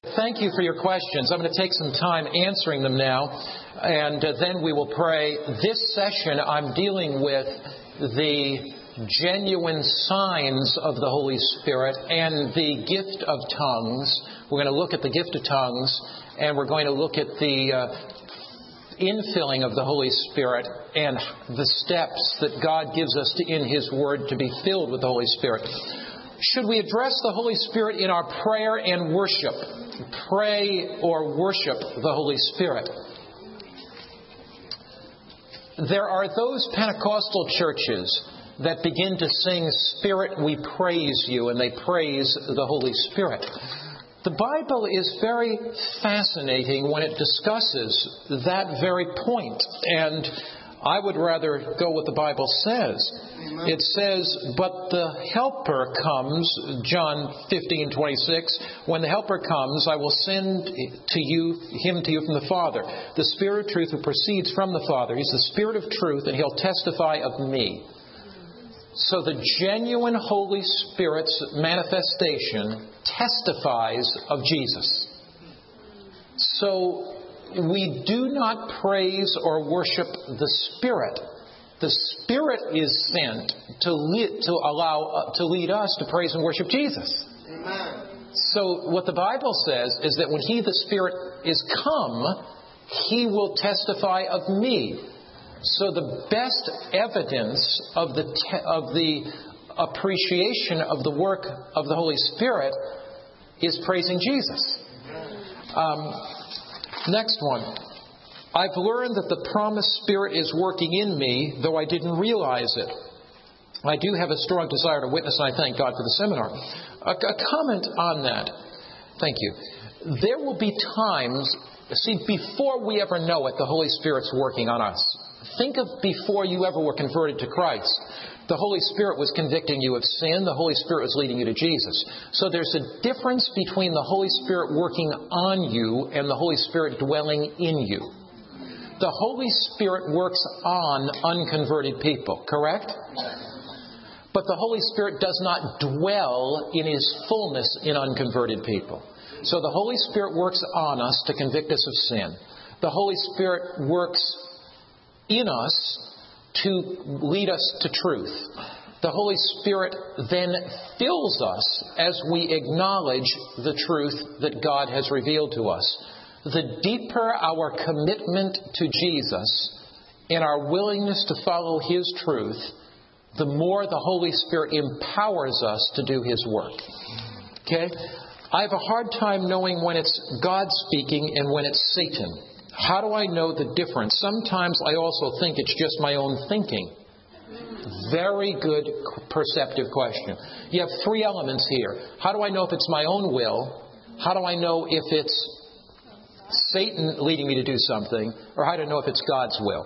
Thank you for your questions. I'm going to take some time answering them now, and then we will pray. This session, I'm dealing with the genuine signs of the Holy Spirit and the gift of tongues. We're going to look at the gift of tongues, and we're going to look at the infilling of the Holy Spirit and the steps that God gives us in His Word to be filled with the Holy Spirit. Should we address the Holy Spirit in our prayer and worship? Pray or worship the Holy Spirit. There are those Pentecostal churches that begin to sing, "Spirit, we praise you," and they praise the Holy Spirit. The Bible is very fascinating when it discusses that very point, and I would rather go what the Bible says. Amen. It says, "But the Helper comes," John 15:26, "when the Helper comes, I will send him to you from the Father, the Spirit of truth who proceeds from the Father. He's the Spirit of truth, and He'll testify of me." So the genuine Holy Spirit's manifestation testifies of Jesus. So we do not praise or worship the Spirit. The Spirit is sent to lead us to praise and worship Jesus. Amen. So what the Bible says is that when He, the Spirit, is come, He will testify of me. So the best evidence of the appreciation of the work of the Holy Spirit is praising Jesus. Next one. "I've learned that the promised Spirit is working in me, though I didn't realize it. I do have a strong desire to witness, and I thank God for the seminar." A comment on that. Thank you. There will be times, before we ever know it, the Holy Spirit's working on us. Think of before you ever were converted to Christ. The Holy Spirit was convicting you of sin. The Holy Spirit was leading you to Jesus. So there's a difference between the Holy Spirit working on you and the Holy Spirit dwelling in you. The Holy Spirit works on unconverted people, correct? But the Holy Spirit does not dwell in His fullness in unconverted people. So the Holy Spirit works on us to convict us of sin. The Holy Spirit works in us to lead us to truth. The Holy Spirit then fills us as we acknowledge the truth that God has revealed to us. The deeper our commitment to Jesus and our willingness to follow His truth, the more the Holy Spirit empowers us to do His work. Okay? I have a hard time knowing when it's God speaking and when it's Satan. How do I know the difference? Sometimes I also think it's just my own thinking. Very good, perceptive question. You have three elements here. How do I know if it's my own will? How do I know if it's Satan leading me to do something? Or how do I know if it's God's will?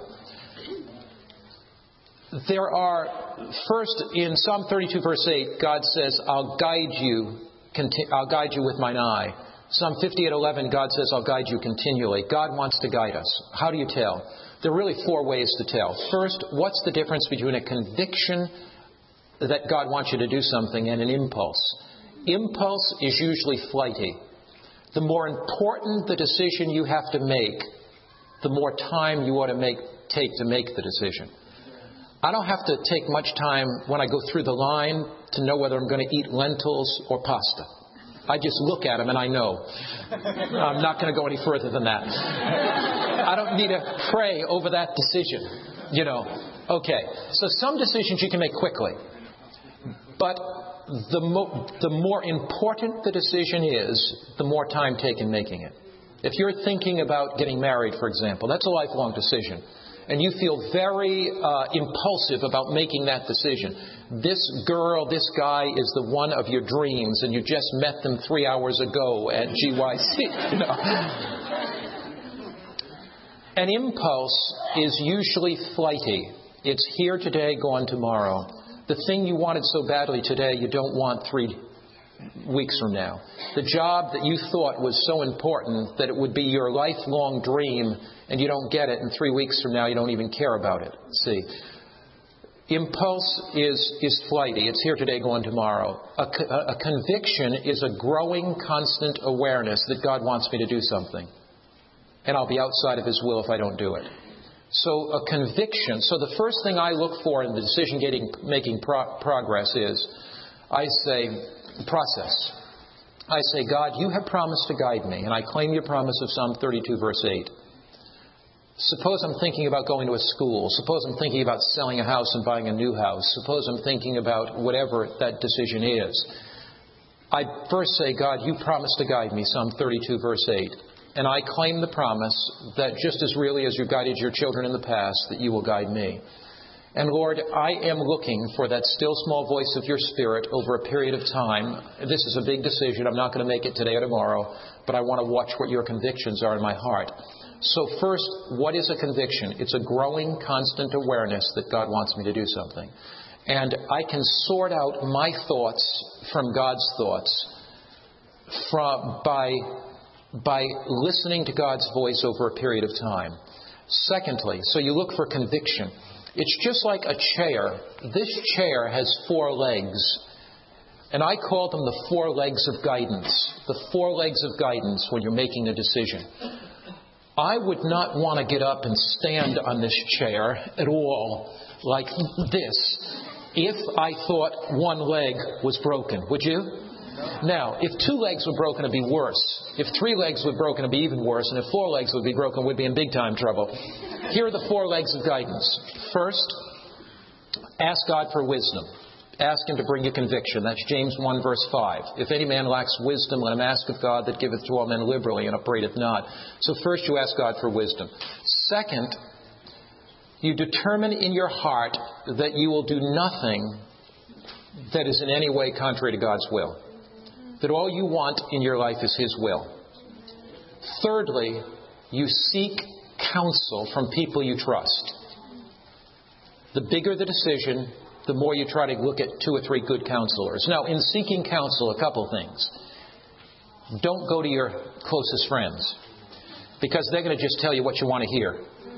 There are, first, in Psalm 32, verse 8, God says, I'll guide you with mine eye. Psalm 58:11, God says, I'll guide you continually. God wants to guide us. How do you tell? There are really four ways to tell. First, what's the difference between a conviction that God wants you to do something and an impulse? Impulse is usually flighty. The more important the decision you have to make, the more time you ought to take to make the decision. I don't have to take much time when I go through the line to know whether I'm going to eat lentils or pasta. I just look at them and I know. I'm not going to go any further than that. I don't need to pray over that decision. Okay. So some decisions you can make quickly. But the more important the decision is, the more time taken making it. If you're thinking about getting married, for example, that's a lifelong decision. And you feel very impulsive about making that decision. This girl, this guy is the one of your dreams, and you just met them 3 hours ago at GYC. An impulse is usually flighty. It's here today, gone tomorrow. The thing you wanted so badly today, you don't want 3 weeks from now. The job that you thought was so important that it would be your lifelong dream, and you don't get it, and 3 weeks from now you don't even care about it. See, Impulse is flighty. It's here today, gone tomorrow. A conviction is a growing, constant awareness that God wants me to do something. And I'll be outside of His will if I don't do it. So a conviction. So the first thing I look for in the decision-making progress is, I say, process. I say, God, you have promised to guide me, and I claim your promise of Psalm 32, verse 8. Suppose I'm thinking about going to a school. Suppose I'm thinking about selling a house and buying a new house. Suppose I'm thinking about whatever that decision is. I first say, God, you promised to guide me, Psalm 32, verse 8. And I claim the promise that just as really as you guided your children in the past, that you will guide me. And Lord, I am looking for that still small voice of your Spirit over a period of time. This is a big decision. I'm not going to make it today or tomorrow, but I want to watch what your convictions are in my heart. So first, what is a conviction? It's a growing, constant awareness that God wants me to do something. And I can sort out my thoughts from God's thoughts by listening to God's voice over a period of time. Secondly, so you look for conviction. It's just like a chair. This chair has 4 legs. And I call them the 4 legs of guidance. The 4 legs of guidance when you're making a decision. I would not want to get up and stand on this chair at all like this if I thought one leg was broken. Would you? Now, if 2 legs were broken, it'd be worse. If 3 legs were broken, it'd be even worse. And if 4 legs would be broken, we'd be in big time trouble. Here are the 4 legs of guidance. First, ask God for wisdom. Ask Him to bring you conviction. That's James 1, verse 5. If any man lacks wisdom, let him ask of God that giveth to all men liberally and upbraideth not. So first you ask God for wisdom. Second, you determine in your heart that you will do nothing that is in any way contrary to God's will. That all you want in your life is His will. Thirdly, you seek counsel from people you trust. The bigger the decision, the more you try to look at 2 or 3 good counselors. Now, in seeking counsel, a couple things. Don't go to your closest friends, because they're going to just tell you what you want to hear.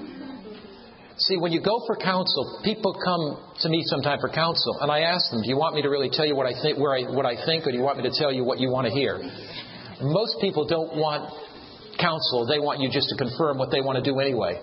See, when you go for counsel, people come to me sometime for counsel, and I ask them, do you want me to really tell you what I think, what I think, or do you want me to tell you what you want to hear? Most people don't want counsel. They want you just to confirm what they want to do anyway.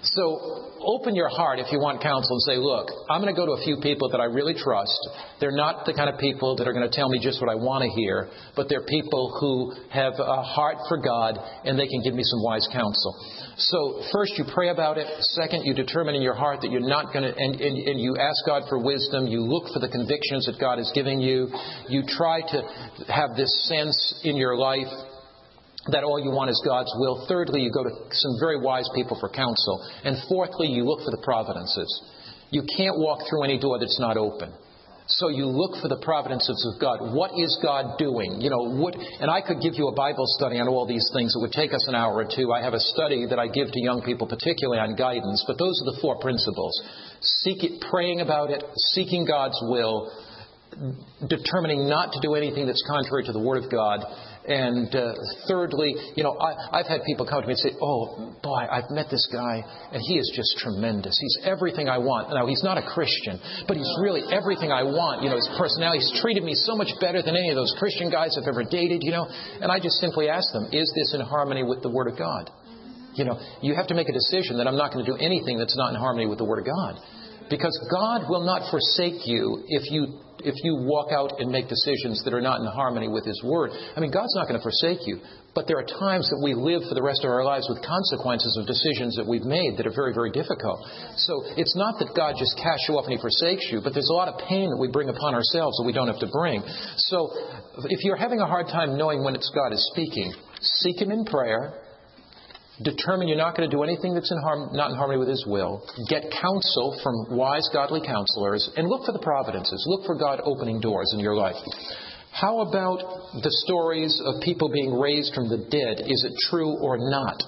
So open your heart if you want counsel and say, look, I'm going to go to a few people that I really trust. They're not the kind of people that are going to tell me just what I want to hear, but they're people who have a heart for God, and they can give me some wise counsel. So first you pray about it. Second, you determine in your heart that you're not going to, and you ask God for wisdom. You look for the convictions that God is giving you. You try to have this sense in your life that all you want is God's will. Thirdly, you go to some very wise people for counsel. And fourthly, you look for the providences. You can't walk through any door that's not open. So you look for the providences of God. What is God doing? And I could give you a Bible study on all these things. It would take us an hour or 2. I have a study that I give to young people, particularly on guidance. But those are the 4 principles. Seek it, praying about it, seeking God's will, determining not to do anything that's contrary to the Word of God. And thirdly, I've had people come to me and say, oh, boy, I've met this guy, and he is just tremendous. He's everything I want. Now, he's not a Christian, but he's really everything I want. His personality, he's treated me so much better than any of those Christian guys I've ever dated, And I just simply ask them, is this in harmony with the Word of God? You have to make a decision that I'm not going to do anything that's not in harmony with the Word of God. Because God will not forsake you if you walk out and make decisions that are not in harmony with His Word. I mean, God's not going to forsake you. But there are times that we live for the rest of our lives with consequences of decisions that we've made that are very, very difficult. So it's not that God just casts you off and He forsakes you, but there's a lot of pain that we bring upon ourselves that we don't have to bring. So if you're having a hard time knowing when it's God is speaking, seek Him in prayer. Determine you're not going to do anything that's not in harmony with His will. Get counsel from wise, godly counselors. And look for the providences. Look for God opening doors in your life. How about the stories of people being raised from the dead? Is it true or not?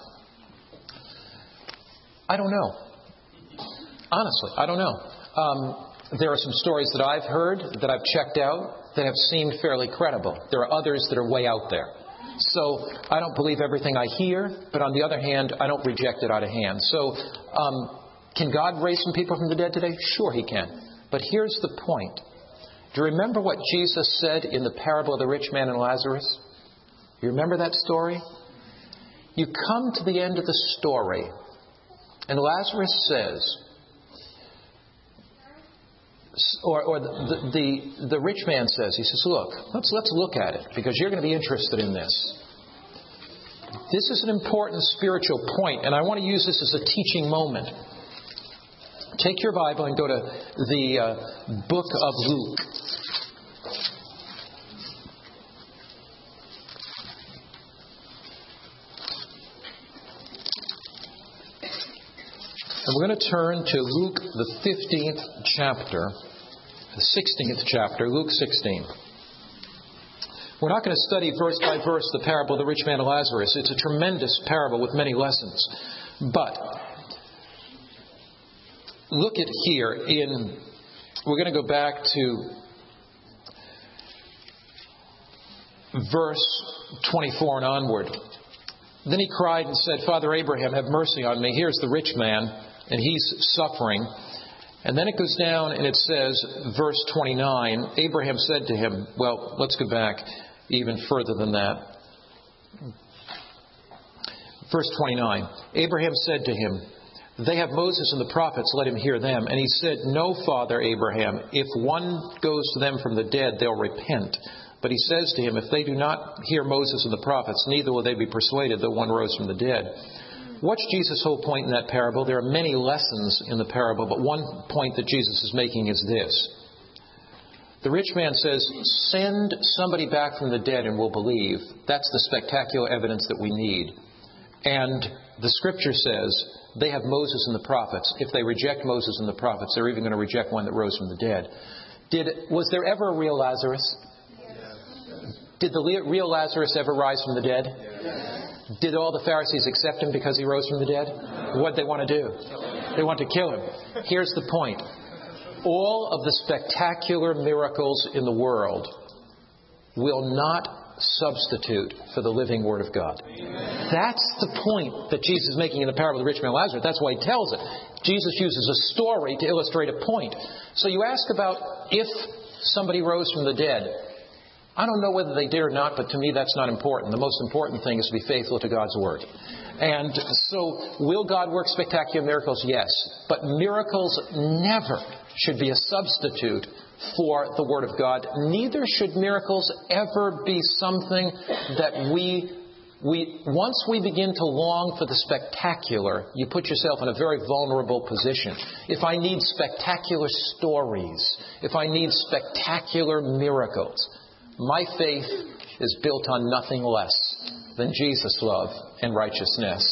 I don't know. Honestly, I don't know. There are some stories that I've heard, that I've checked out, that have seemed fairly credible. There are others that are way out there. So I don't believe everything I hear, but on the other hand, I don't reject it out of hand. So can God raise some people from the dead today? Sure He can. But here's the point. Do you remember what Jesus said in the parable of the rich man and Lazarus? You remember that story? You come to the end of the story, and Lazarus says, or the rich man says, he says, look, let's look at it, because you're going to be interested in this. This is an important spiritual point, and I want to use this as a teaching moment. Take your Bible and go to the book of Luke. And we're going to turn to Luke, the 15th chapter, the 16th chapter, Luke 16. We're not going to study verse by verse the parable of the rich man and Lazarus. It's a tremendous parable with many lessons. But look at here we're going to go back to verse 24 and onward. Then he cried and said, Father Abraham, have mercy on me. Here's the rich man, and he's suffering. And then it goes down and it says, verse 29, Abraham said to him, well, let's go back even further than that. Verse 29, Abraham said to him, they have Moses and the prophets, let him hear them. And he said, no, Father Abraham, if one goes to them from the dead, they'll repent. But he says to him, if they do not hear Moses and the prophets, neither will they be persuaded that one rose from the dead. What's Jesus' whole point in that parable? There are many lessons in the parable, but one point that Jesus is making is this. The rich man says, send somebody back from the dead and we'll believe. That's the spectacular evidence that we need. And the Scripture says they have Moses and the prophets. If they reject Moses and the prophets, they're even going to reject one that rose from the dead. Was there ever a real Lazarus? Did the real Lazarus ever rise from the dead? Yes. Did all the Pharisees accept him because he rose from the dead? What did they want to do? They want to kill him. Here's the point. All of the spectacular miracles in the world will not substitute for the living Word of God. Amen. That's the point that Jesus is making in the parable of the rich man and Lazarus. That's why he tells it. Jesus uses a story to illustrate a point. So you ask about if somebody rose from the dead. I don't know whether they did or not, but to me that's not important. The most important thing is to be faithful to God's Word. And so, will God work spectacular miracles? Yes. But miracles never should be a substitute for the Word of God. Neither should miracles ever be something that once we begin to long for the spectacular, you put yourself in a very vulnerable position. If I need spectacular stories, if I need spectacular miracles, my faith is built on nothing less than Jesus' love and righteousness.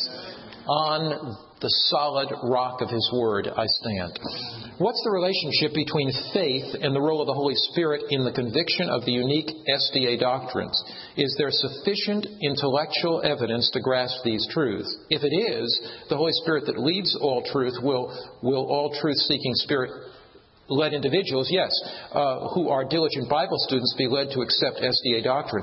On the solid rock of His Word I stand. What's the relationship between faith and the role of the Holy Spirit in the conviction of the unique SDA doctrines? Is there sufficient intellectual evidence to grasp these truths? If it is, the Holy Spirit that leads all truth, will all truth-seeking Spirit-led individuals, yes, who are diligent Bible students, be led to accept SDA doctrine?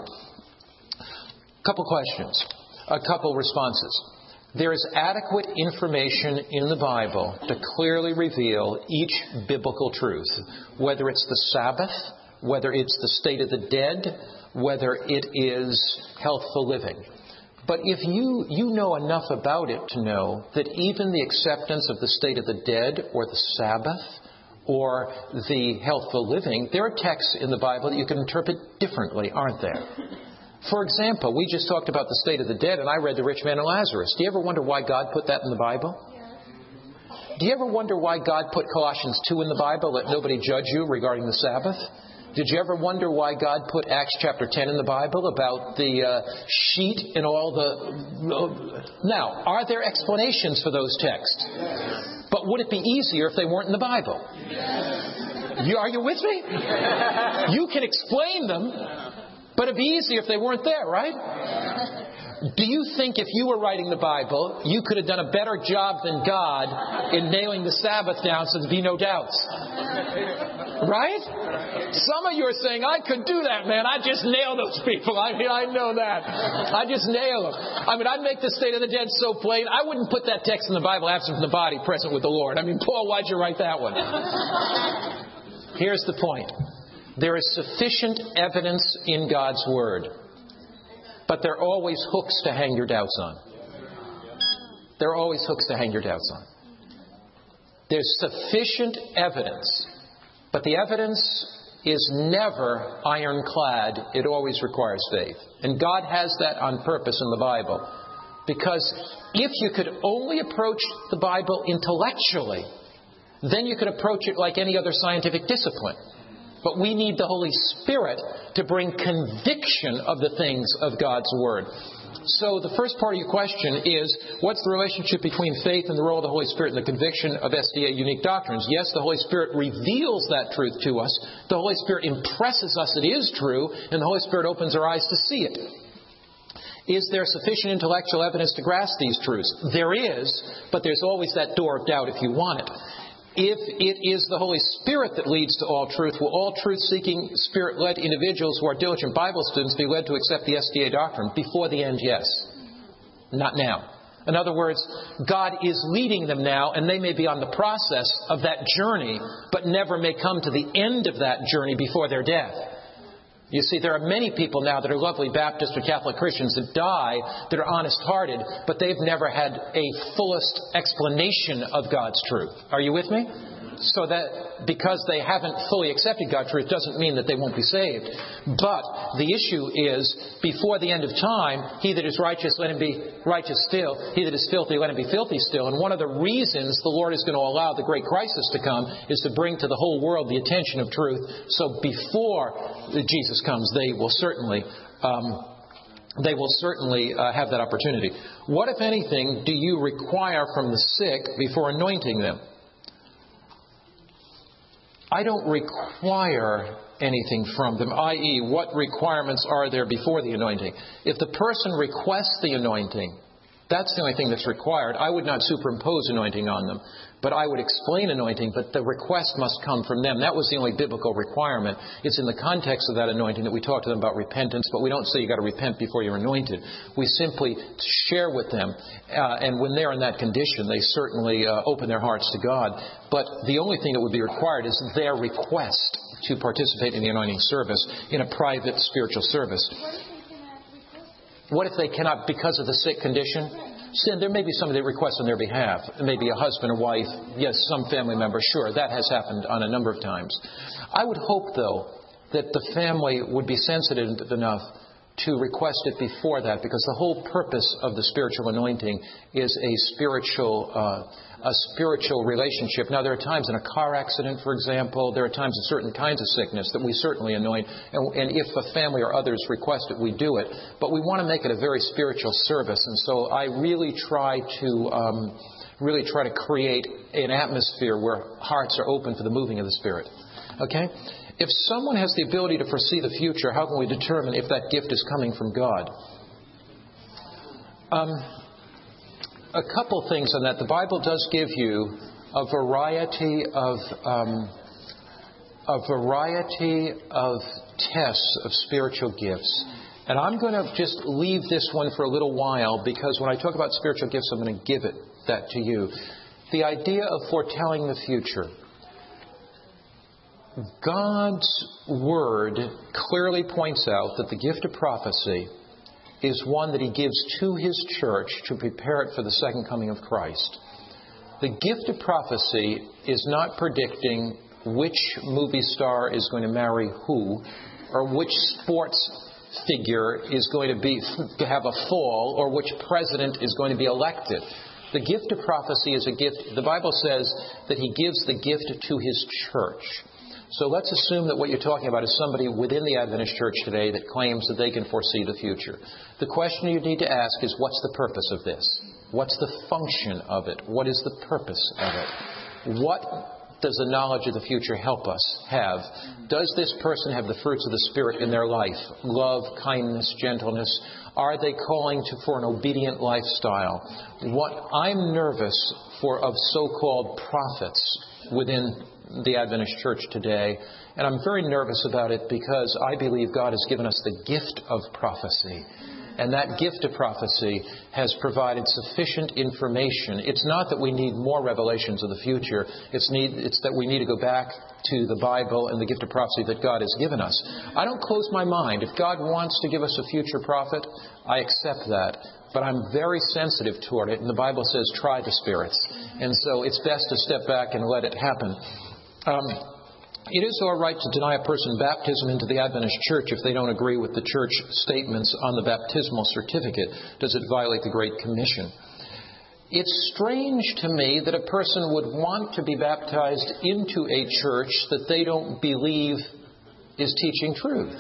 Couple questions. A couple responses. There is adequate information in the Bible to clearly reveal each biblical truth, whether it's the Sabbath, whether it's the state of the dead, whether it is healthful living. But if you know enough about it to know that even the acceptance of the state of the dead or the Sabbath or the healthful living, there are texts in the Bible that you can interpret differently, aren't there? For example, we just talked about the state of the dead, and I read the rich man and Lazarus. Do you ever wonder why God put that in the Bible? Do you ever wonder why God put Colossians 2 in the Bible, let nobody judge you regarding the Sabbath? Did you ever wonder why God put Acts chapter 10 in the Bible about the sheet and all the... Now, are there explanations for those texts? But would it be easier if they weren't in the Bible? Are you with me? You can explain them, but it'd be easier if they weren't there, right? Do you think if you were writing the Bible, you could have done a better job than God in nailing the Sabbath down so there'd be no doubts? Right? Some of you are saying, I could do that, man. I just nail those people. I know that. I just nail them. I'd make the state of the dead so plain. I wouldn't put that text in the Bible, absent from the body, present with the Lord. Paul, why'd you write that one? Here's the point. There is sufficient evidence in God's Word, but there are always hooks to hang your doubts on. There are always hooks to hang your doubts on. There's sufficient evidence, but the evidence is never ironclad. It always requires faith. And God has that on purpose in the Bible. Because if you could only approach the Bible intellectually, then you could approach it like any other scientific discipline. But we need the Holy Spirit to bring conviction of the things of God's Word. So the first part of your question is, what's the relationship between faith and the role of the Holy Spirit in the conviction of SDA unique doctrines? Yes, the Holy Spirit reveals that truth to us. The Holy Spirit impresses us it is true, and the Holy Spirit opens our eyes to see it. Is there sufficient intellectual evidence to grasp these truths? There is, but there's always that door of doubt if you want it. If it is the Holy Spirit that leads to all truth, will all truth-seeking, Spirit-led individuals who are diligent Bible students be led to accept the SDA doctrine? Before the end, yes. Not now. In other words, God is leading them now, and they may be on the process of that journey, but never may come to the end of that journey before their death. You see, there are many people now that are lovely Baptist or Catholic Christians that die, that are honest-hearted, but they've never had a fullest explanation of God's truth. Are you with me? So that because they haven't fully accepted God's truth doesn't mean that they won't be saved. But the issue is, before the end of time, he that is righteous, let him be righteous still. He that is filthy, let him be filthy still. And one of the reasons the Lord is going to allow the great crisis to come is to bring to the whole world the attention of truth. So before Jesus comes, they will certainly have that opportunity. What, if anything, do you require from the sick before anointing them? I don't require anything from them, i.e., what requirements are there before the anointing? If the person requests the anointing, that's the only thing that's required. I would not superimpose anointing on them, but I would explain anointing, but the request must come from them. That was the only biblical requirement. It's in the context of that anointing that we talk to them about repentance, but we don't say you've got to repent before you're anointed. We simply share with them, and when they're in that condition, they certainly open their hearts to God. But the only thing that would be required is their request to participate in the anointing service in a private spiritual service. What if they cannot because of the sick condition? Sin, there may be somebody that requests on their behalf. It may be a husband or wife. Yes, some family member. Sure, that has happened on a number of times. I would hope, though, that the family would be sensitive enough to request it before that, because the whole purpose of the spiritual anointing is a spiritual relationship. Now, there are times in a car accident, for example, there are times in certain kinds of sickness that we certainly anoint, and if a family or others request it, we do it. But we want to make it a very spiritual service, and so I really try to create an atmosphere where hearts are open for the moving of the Spirit. Okay? If someone has the ability to foresee the future, how can we determine if that gift is coming from God? A couple things on that. The Bible does give you a variety of tests of spiritual gifts. And I'm going to just leave this one for a little while, because when I talk about spiritual gifts, I'm going to give that to you. The idea of foretelling the future. God's Word clearly points out that the gift of prophecy is one that He gives to His church to prepare it for the second coming of Christ. The gift of prophecy is not predicting which movie star is going to marry who, or which sports figure is going to have a fall, or which president is going to be elected. The gift of prophecy is a gift. The Bible says that He gives the gift to His church. So let's assume that what you're talking about is somebody within the Adventist Church today that claims that they can foresee the future. The question you need to ask is, what's the purpose of this? What's the function of it? What is the purpose of it? What does the knowledge of the future help us have? Does this person have the fruits of the Spirit in their life? Love, kindness, gentleness. Are they calling for an obedient lifestyle? What I'm nervous for of so-called prophets within the Adventist Church today, and I'm very nervous about it because I believe God has given us the gift of prophecy. And that gift of prophecy has provided sufficient information. It's not that we need more revelations of the future. It's that we need to go back to the Bible and the gift of prophecy that God has given us. I don't close my mind. If God wants to give us a future prophet, I accept that. But I'm very sensitive toward it. And the Bible says, try the spirits. And so it's best to step back and let it happen. It is our right to deny a person baptism into the Adventist Church if they don't agree with the church statements on the baptismal certificate. Does it violate the Great Commission? It's strange to me that a person would want to be baptized into a church that they don't believe is teaching truth.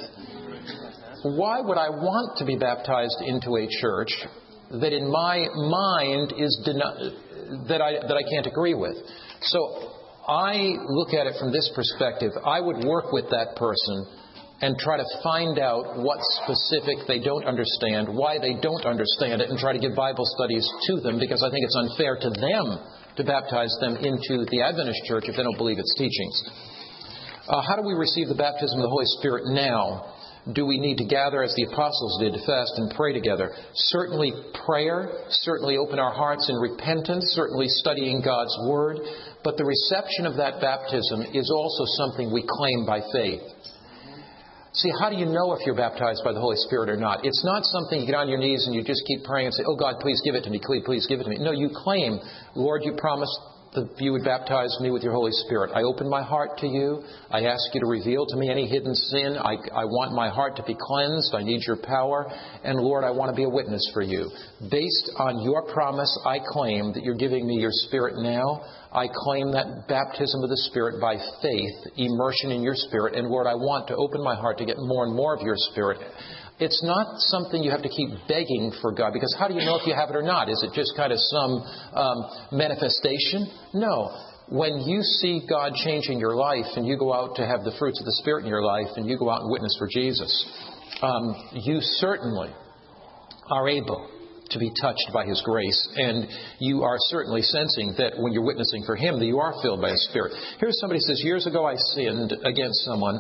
Why would I want to be baptized into a church that in my mind is that I can't agree with? So I look at it from this perspective. I would work with that person and try to find out what specific they don't understand, why they don't understand it, and try to give Bible studies to them, because I think it's unfair to them to baptize them into the Adventist Church if they don't believe its teachings. How do we receive the baptism of the Holy Spirit now? Do we need to gather as the apostles did to fast and pray together? Certainly prayer, certainly open our hearts in repentance, certainly studying God's Word. But the reception of that baptism is also something we claim by faith. See, how do you know if you're baptized by the Holy Spirit or not? It's not something you get on your knees and you just keep praying and say, oh God, please give it to me, please give it to me. No, you claim, Lord, you promised that you would baptize me with your Holy Spirit. I open my heart to you. I ask you to reveal to me any hidden sin. I want my heart to be cleansed. I need your power. And Lord, I want to be a witness for you. Based on your promise, I claim that you're giving me your Spirit now. I claim that baptism of the Spirit by faith, immersion in your Spirit. And Lord, I want to open my heart to get more and more of your Spirit. It's not something you have to keep begging for God, because how do you know if you have it or not? Is it just kind of some manifestation? No. When you see God changing your life and you go out to have the fruits of the Spirit in your life and you go out and witness for Jesus, you certainly are able to be touched by His grace, and you are certainly sensing that when you're witnessing for Him that you are filled by His Spirit. Here's somebody who says, years ago I sinned against someone,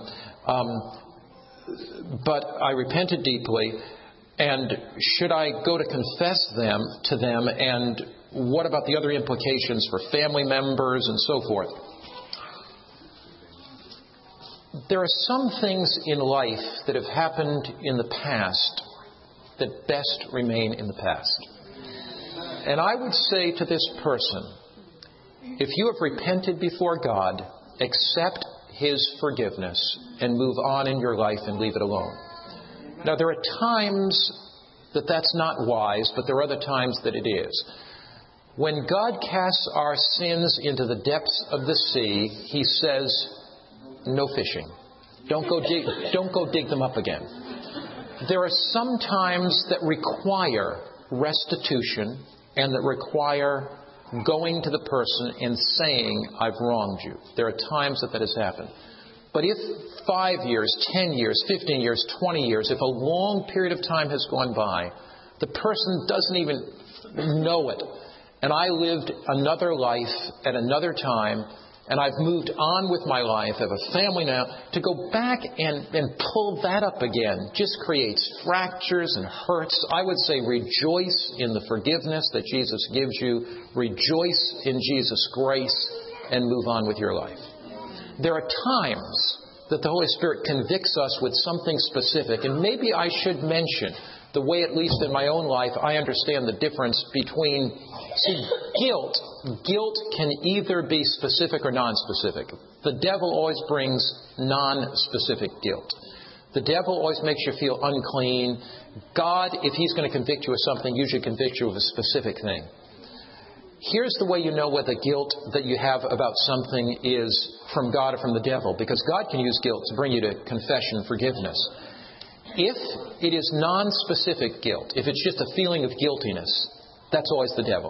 but I repented deeply, and should I go to confess to them, and what about the other implications for family members and so forth? There are some things in life that have happened in the past that best remain in the past. And I would say to this person, if you have repented before God, accept His forgiveness and move on in your life and leave it alone. Now, there are times that that's not wise, but there are other times that it is. When God casts our sins into the depths of the sea, He says, no fishing. Don't go dig them up again. There are some times that require restitution and that require going to the person and saying, I've wronged you. There are times that has happened. But if 5 years, 10 years, 15 years, 20 years, if a long period of time has gone by, the person doesn't even know it, and I lived another life at another time, and I've moved on with my life, I have a family now, to go back and pull that up again just creates fractures and hurts. I would say rejoice in the forgiveness that Jesus gives you. Rejoice in Jesus' grace and move on with your life. There are times that the Holy Spirit convicts us with something specific, and maybe I should mention the way, at least in my own life, I understand the difference between, guilt. Guilt can either be specific or non-specific. The devil always brings non-specific guilt. The devil always makes you feel unclean. God, if He's going to convict you of something, usually convicts you of a specific thing. Here's the way you know whether guilt that you have about something is from God or from the devil, because God can use guilt to bring you to confession and forgiveness. If it is non-specific guilt, if it's just a feeling of guiltiness, that's always the devil.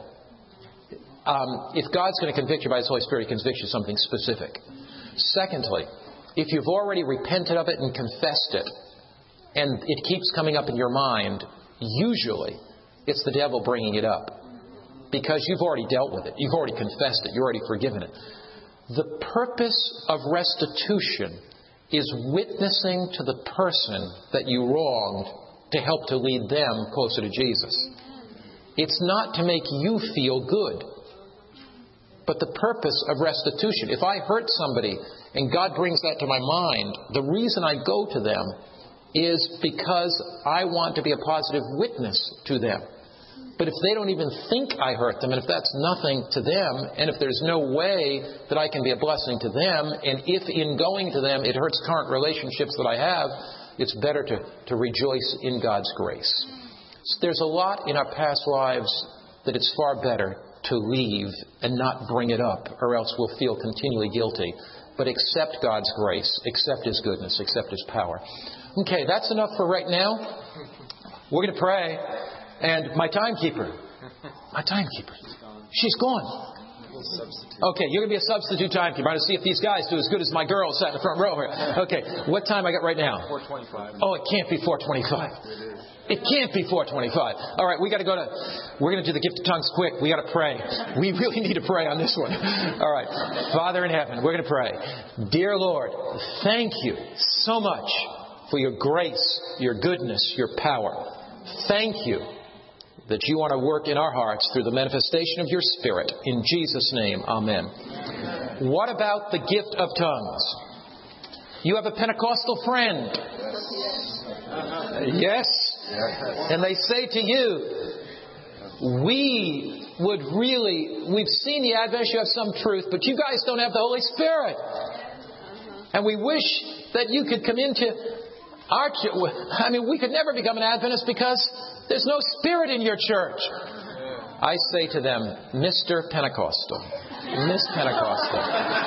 If God's going to convict you by His Holy Spirit, He convicts you of something specific. Secondly, if you've already repented of it and confessed it, and it keeps coming up in your mind, usually it's the devil bringing it up. Because you've already dealt with it. You've already confessed it. You've already forgiven it. The purpose of restitution is witnessing to the person that you wronged to help to lead them closer to Jesus. It's not to make you feel good, but the purpose of restitution. If I hurt somebody and God brings that to my mind, the reason I go to them is because I want to be a positive witness to them. But if they don't even think I hurt them, and if that's nothing to them, and if there's no way that I can be a blessing to them, and if in going to them it hurts current relationships that I have, it's better to rejoice in God's grace. So there's a lot in our past lives that it's far better to leave and not bring it up, or else we'll feel continually guilty. But accept God's grace, accept His goodness, accept His power. Okay, that's enough for right now. We're going to pray. And my timekeeper, she's gone. Okay, you're going to be a substitute timekeeper. I'm going to see if these guys do as good as my girl sat in the front row here. Okay, what time I got right now? 4:25. Oh, it can't be 4:25. It can't be 4:25. All right, we're going to do the gift of tongues quick. We got to pray. We really need to pray on this one. All right, Father in heaven, we're going to pray. Dear Lord, thank you so much for your grace, your goodness, your power. Thank you that you want to work in our hearts through the manifestation of your Spirit. In Jesus' name, amen. What about the gift of tongues? You have a Pentecostal friend. Yes? And they say to you, we've seen the Adventists, you have some truth, but you guys don't have the Holy Spirit. And we wish that you could come into our church. I mean, we could never become an Adventist because there's no Spirit in your church. I say to them, Mr. Pentecostal, Miss Pentecostal,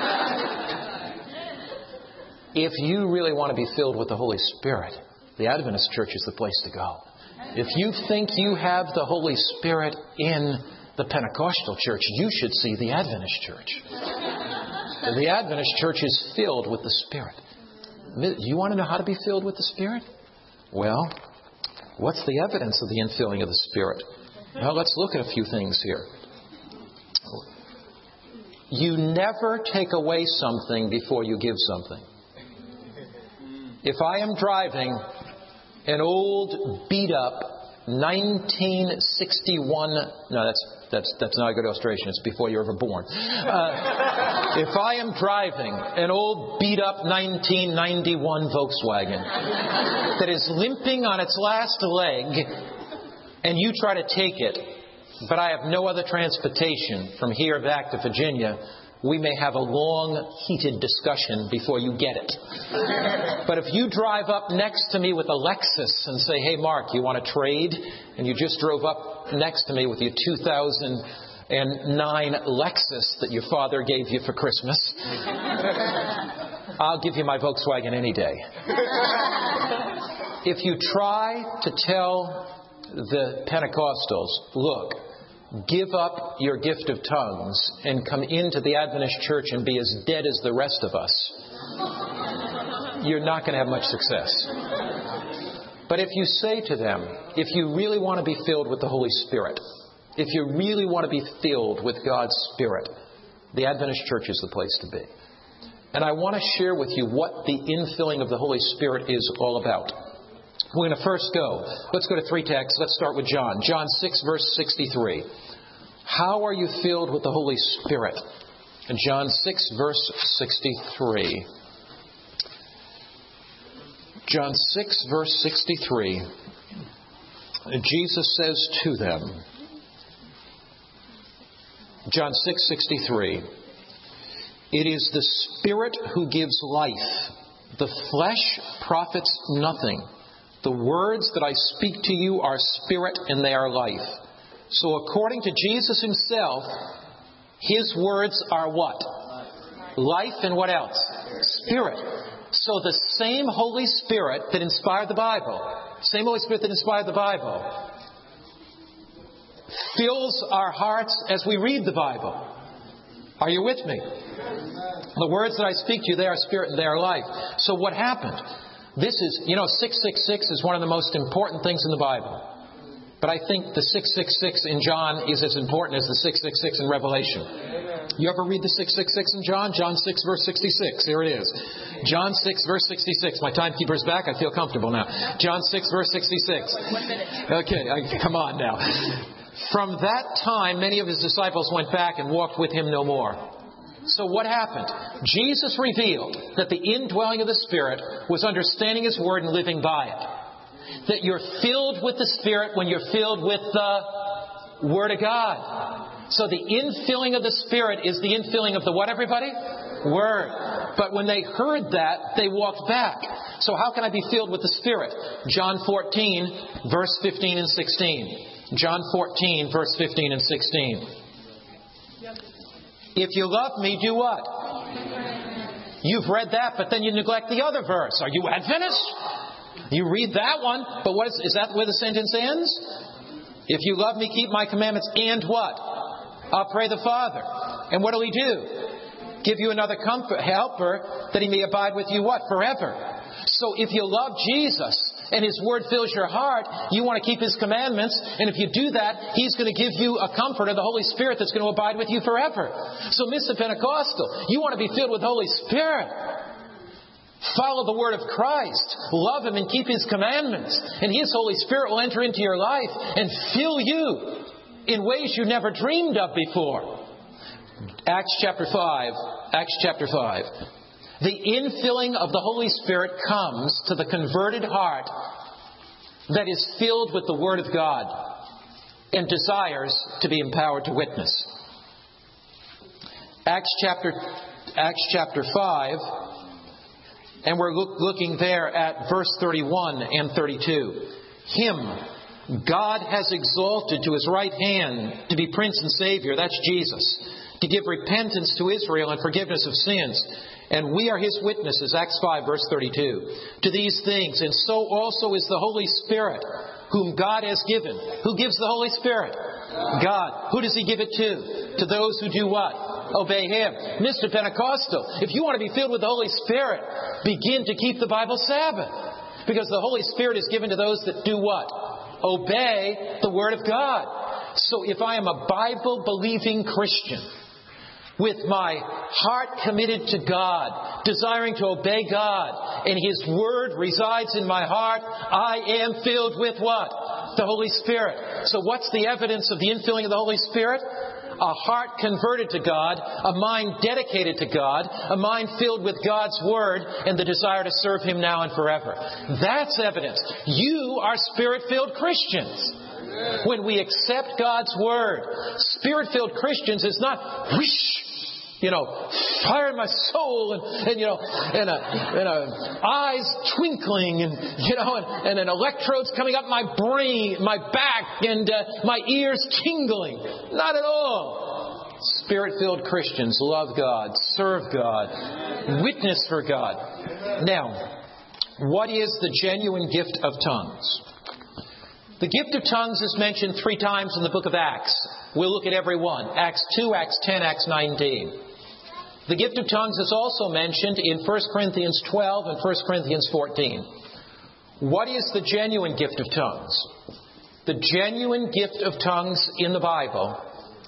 if you really want to be filled with the Holy Spirit, the Adventist church is the place to go. If you think you have the Holy Spirit in the Pentecostal church, you should see the Adventist church. The Adventist church is filled with the Spirit. You want to know how to be filled with the Spirit? Well, what's the evidence of the infilling of the Spirit? Well, let's look at a few things here. You never take away something before you give something. If I am driving an old, beat-up 1961... No, that's not a good illustration. It's before you were ever born. If I am driving an old, beat-up 1991 Volkswagen that is limping on its last leg, and you try to take it, but I have no other transportation from here back to Virginia, we may have a long, heated discussion before you get it. But if you drive up next to me with a Lexus and say, hey, Mark, you want to trade? And you just drove up next to me with your 2009 Lexus that your father gave you for Christmas, I'll give you my Volkswagen any day. If you try to tell the Pentecostals, look, give up your gift of tongues and come into the Adventist church and be as dead as the rest of us, you're not going to have much success. But if you say to them, if you really want to be filled with the Holy Spirit, if you really want to be filled with God's Spirit, the Adventist church is the place to be. And I want to share with you what the infilling of the Holy Spirit is all about. We're going to first let's go to 3 texts. Let's start with John. John 6, verse 63. How are you filled with the Holy Spirit? And John 6, verse 63. John 6, verse 63. Jesus says to them, John 6:63. It is the Spirit who gives life. The flesh profits nothing. The words that I speak to you are spirit and they are life. So according to Jesus himself, his words are what? Life and what else? Spirit. So the same Holy Spirit that inspired the Bible, fills our hearts as we read the Bible. Are you with me? The words that I speak to you, they are spirit and they are life. So what happened? This is, 666 is one of the most important things in the Bible. But I think the 666 in John is as important as the 666 in Revelation. You ever read the 666 in John? John 6, verse 66. Here it is. John 6, verse 66. My timekeeper's back. I feel comfortable now. John 6, verse 66. Okay, come on now. From that time, many of his disciples went back and walked with him no more. So what happened? Jesus revealed that the indwelling of the Spirit was understanding His Word and living by it. That you're filled with the Spirit when you're filled with the Word of God. So the infilling of the Spirit is the infilling of the what, everybody? Word. But when they heard that, they walked back. So how can I be filled with the Spirit? John 14, verse 15 and 16. John 14, verse 15 and 16. If you love me, do what? You've read that, but then you neglect the other verse. Are you Adventist? You read that one, but is that where the sentence ends? If you love me, keep my commandments, and what? I'll pray the Father. And what will He do? Give you another helper, that He may abide with you what? Forever. So if you love Jesus and His Word fills your heart, you want to keep His commandments, and if you do that, He's going to give you a comforter, the Holy Spirit, that's going to abide with you forever. So Mr. Pentecostal, you want to be filled with the Holy Spirit. Follow the Word of Christ. Love Him and keep His commandments. And His Holy Spirit will enter into your life and fill you in ways you never dreamed of before. Acts chapter 5. Acts chapter 5. The infilling of the Holy Spirit comes to the converted heart that is filled with the Word of God and desires to be empowered to witness. Acts chapter 5, and we're looking there at verse 31 and 32. Him God has exalted to His right hand to be Prince and Savior, that's Jesus, to give repentance to Israel and forgiveness of sins. And we are His witnesses, Acts 5, verse 32, to these things. And so also is the Holy Spirit, whom God has given. Who gives the Holy Spirit? God. Who does He give it to? To those who do what? Obey Him. Mr. Pentecostal, if you want to be filled with the Holy Spirit, begin to keep the Bible Sabbath. Because the Holy Spirit is given to those that do what? Obey the Word of God. So if I am a Bible-believing Christian, with my heart committed to God, desiring to obey God, and His Word resides in my heart, I am filled with what? The Holy Spirit. So what's the evidence of the infilling of the Holy Spirit? A heart converted to God, a mind dedicated to God, a mind filled with God's Word, and the desire to serve Him now and forever. That's evidence. You are Spirit-filled Christians. When we accept God's Word, Spirit-filled Christians is not whoosh, fire in my soul and eyes twinkling and then electrodes coming up my brain, my back, and my ears tingling. Not at all. Spirit-filled Christians love God, serve God, witness for God. Now, what is the genuine gift of tongues? The gift of tongues is mentioned 3 times in the book of Acts. We'll look at every one. Acts 2, Acts 10, Acts 19. The gift of tongues is also mentioned in 1 Corinthians 12 and 1 Corinthians 14. What is the genuine gift of tongues? The genuine gift of tongues in the Bible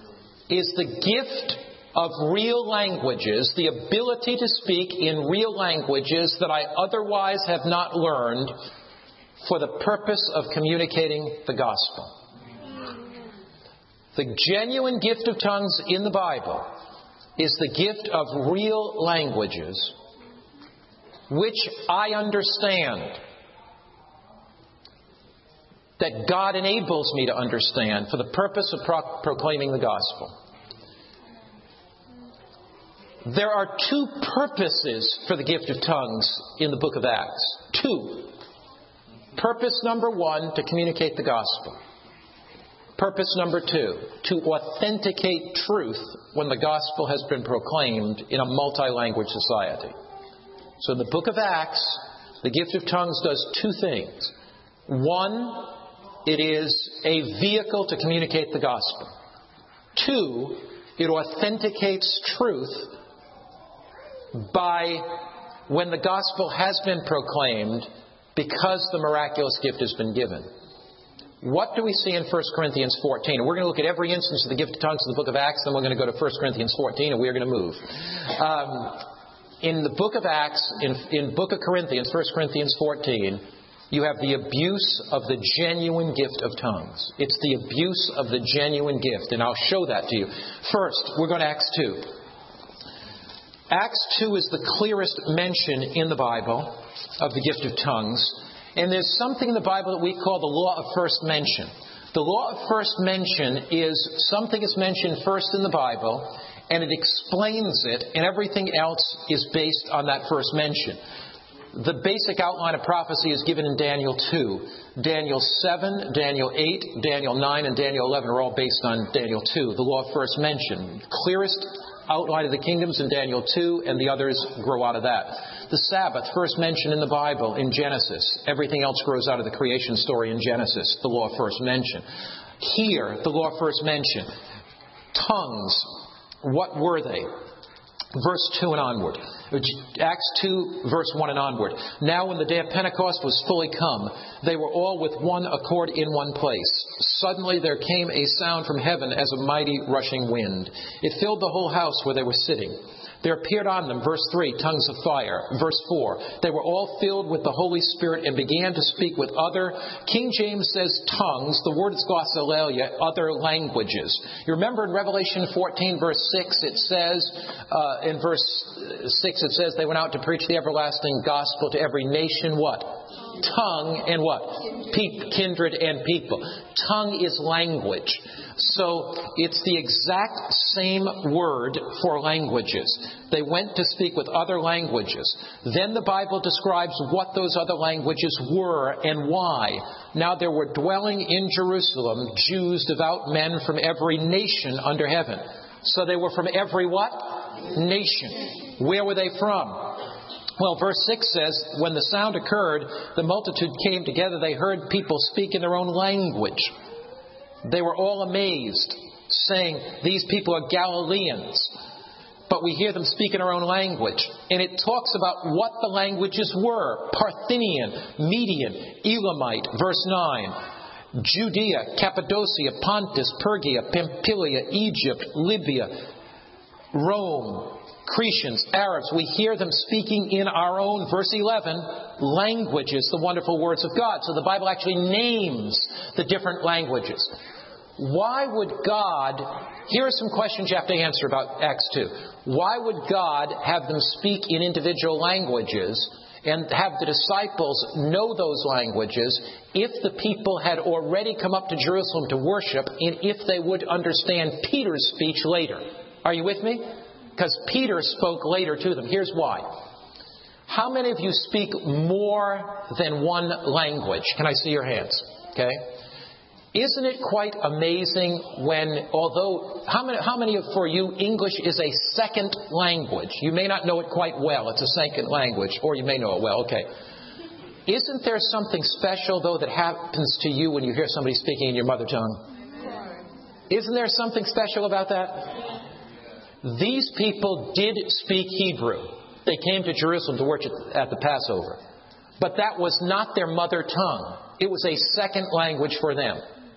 is the gift of real languages, the ability to speak in real languages that I otherwise have not learned, for the purpose of communicating the gospel. The genuine gift of tongues in the Bible is the gift of real languages which I understand, that God enables me to understand for the purpose of proclaiming the gospel. There are 2 purposes for the gift of tongues in the book of Acts. 2. Purpose number 1, to communicate the gospel. Purpose number 2, to authenticate truth when the gospel has been proclaimed in a multi-language society. So in the book of Acts, the gift of tongues does 2 things. 1, it is a vehicle to communicate the gospel. 2, it authenticates truth by when the gospel has been proclaimed, because the miraculous gift has been given. What do we see in 1 Corinthians 14? And we're going to look at every instance of the gift of tongues in the book of Acts, then we're going to go to 1 Corinthians 14, and we're going to move. In the book of Acts, in book of Corinthians, 1 Corinthians 14, you have the abuse of the genuine gift of tongues. It's the abuse of the genuine gift, and I'll show that to you. First, we're going to Acts 2. Acts 2 is the clearest mention in the Bible of the gift of tongues. And there's something in the Bible that we call the law of first mention. The law of first mention is something is mentioned first in the Bible, and it explains it, and everything else is based on that first mention. The basic outline of prophecy is given in Daniel 2. Daniel 7, Daniel 8, Daniel 9, and Daniel 11 are all based on Daniel 2, the law of first mention. Clearest outline of the kingdoms in Daniel 2, and the others grow out of that. The Sabbath, first mention in the Bible in Genesis. Everything else grows out of the creation story in Genesis, the law of first mention. Here, the law of first mention. Tongues, what were they? Verse 2 and onward. Acts 2, verse 1 and onward. Now when the day of Pentecost was fully come, they were all with one accord in one place. Suddenly there came a sound from heaven as a mighty rushing wind. It filled the whole house where they were sitting. There appeared on them, verse 3, tongues of fire. Verse 4, they were all filled with the Holy Spirit and began to speak with other, King James says tongues, the word is glossolalia, other languages. You remember in Revelation 14, verse 6, it says, in verse 6 it says, they went out to preach the everlasting gospel to every nation, what? Tongue and what? Kindred and people. Tongue is language. So it's the exact same word for languages. They went to speak with other languages. Then the Bible describes what those other languages were and why. Now there were dwelling in Jerusalem Jews, devout men from every nation under heaven. So they were from every what? Nation. Where were they from? Well, verse 6 says, when the sound occurred, the multitude came together. They heard people speak in their own language. They were all amazed, saying, these people are Galileans. But we hear them speak in our own language. And it talks about what the languages were. Parthian, Median, Elamite, verse 9. Judea, Cappadocia, Pontus, Pergia, Pamphylia, Egypt, Libya, Rome, Cretians, Arabs. We hear them speaking in our own, verse 11, languages, the wonderful words of God. So the Bible actually names the different languages. Why would God, here are some questions you have to answer about Acts 2. Why would God have them speak in individual languages and have the disciples know those languages if the people had already come up to Jerusalem to worship and if they would understand Peter's speech later? Are you with me? Because Peter spoke later to them. Here's why. How many of you speak more than one language? Can I see your hands? Okay. Isn't it quite amazing when, although, how many of for you English is a second language? You may not know it quite well. It's a second language. Or you may know it well. Okay. Isn't there something special, though, that happens to you when you hear somebody speaking in your mother tongue? Isn't there something special about that? These people did speak Hebrew. They came to Jerusalem to worship at the Passover. But that was not their mother tongue. It was a second language for them.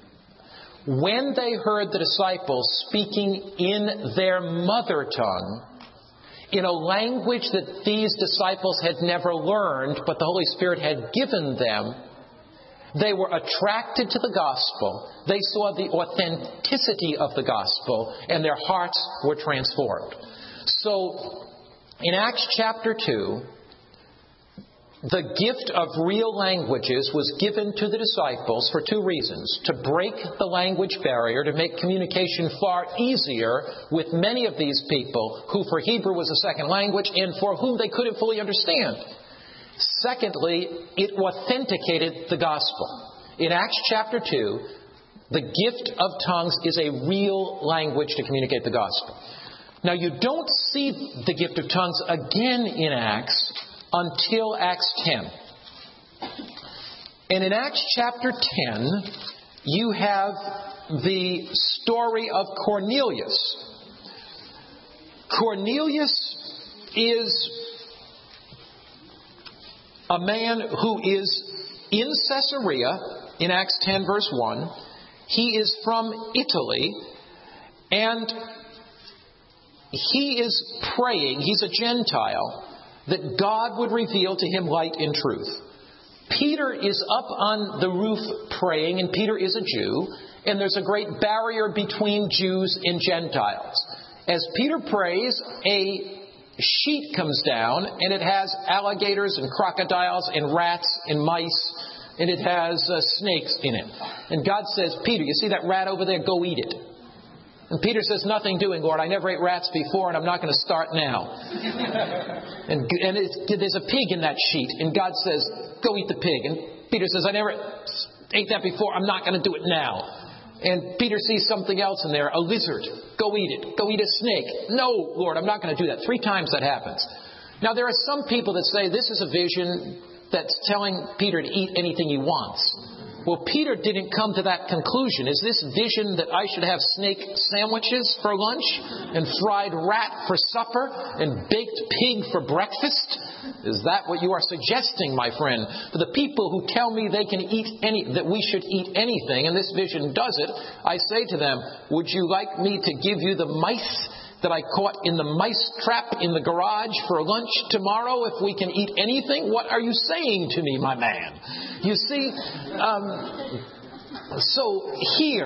When they heard the disciples speaking in their mother tongue, in a language that these disciples had never learned, but the Holy Spirit had given them, they were attracted to the gospel. They saw the authenticity of the gospel, and their hearts were transformed. So, in Acts chapter 2, the gift of real languages was given to the disciples for two reasons. To break the language barrier, to make communication far easier with many of these people who for Hebrew was a second language and for whom they couldn't fully understand. Secondly, it authenticated the gospel. In Acts chapter 2, the gift of tongues is a real language to communicate the gospel. Now, you don't see the gift of tongues again in Acts until Acts 10. And in Acts chapter 10, you have the story of Cornelius. Cornelius is a man who is in Caesarea, in Acts 10 verse 1. He is from Italy, and he is praying. He's a Gentile, that God would reveal to him light and truth. Peter is up on the roof praying, and Peter is a Jew, and there's a great barrier between Jews and Gentiles. As Peter prays, a sheet comes down, and it has alligators and crocodiles and rats and mice, and it has snakes in it. And God says, Peter, you see that rat over there? Go eat it. And Peter says, nothing doing, Lord. I never ate rats before, and I'm not going to start now. and there's a pig in that sheet, and God says, go eat the pig. And Peter says, I never ate that before. I'm not going to do it now. And Peter sees something else in there, a lizard. Go eat it. Go eat a snake. No, Lord, I'm not going to do that. 3 times that happens. Now, there are some people that say this is a vision that's telling Peter to eat anything he wants. Well, Peter didn't come to that conclusion. Is this vision that I should have snake sandwiches for lunch and fried rat for supper and baked pig for breakfast? Is that what you are suggesting, my friend? For the people who tell me they can eat that we should eat anything, and this vision does it, I say to them, would you like me to give you the mice that I caught in the mice trap in the garage for lunch tomorrow if we can eat anything? What are you saying to me, my man? You see, so here,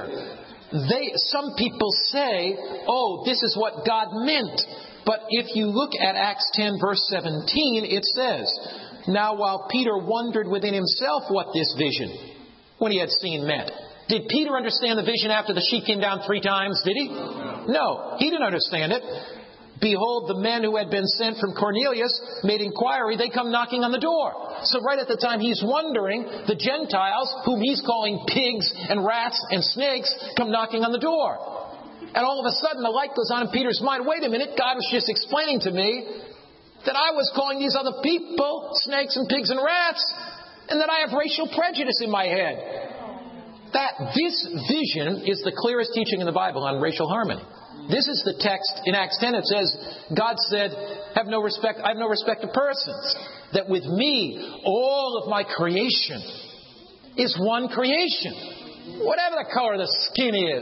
some people say, oh, this is what God meant. But if you look at Acts 10, verse 17, it says, now while Peter wondered within himself what this vision, when he had seen, meant. Did Peter understand the vision after the sheet came down 3 times? Did he? No, he didn't understand it. Behold, the men who had been sent from Cornelius made inquiry. They come knocking on the door. So right at the time he's wondering, the Gentiles, whom he's calling pigs and rats and snakes, come knocking on the door. And all of a sudden the light goes on in Peter's mind. Wait a minute, God was just explaining to me that I was calling these other people snakes and pigs and rats, and that I have racial prejudice in my head. This vision is the clearest teaching in the Bible on racial harmony. This is the text in Acts 10. It says, God said, I have no respect of persons. That with me, all of my creation is one creation. Whatever the color of the skin is,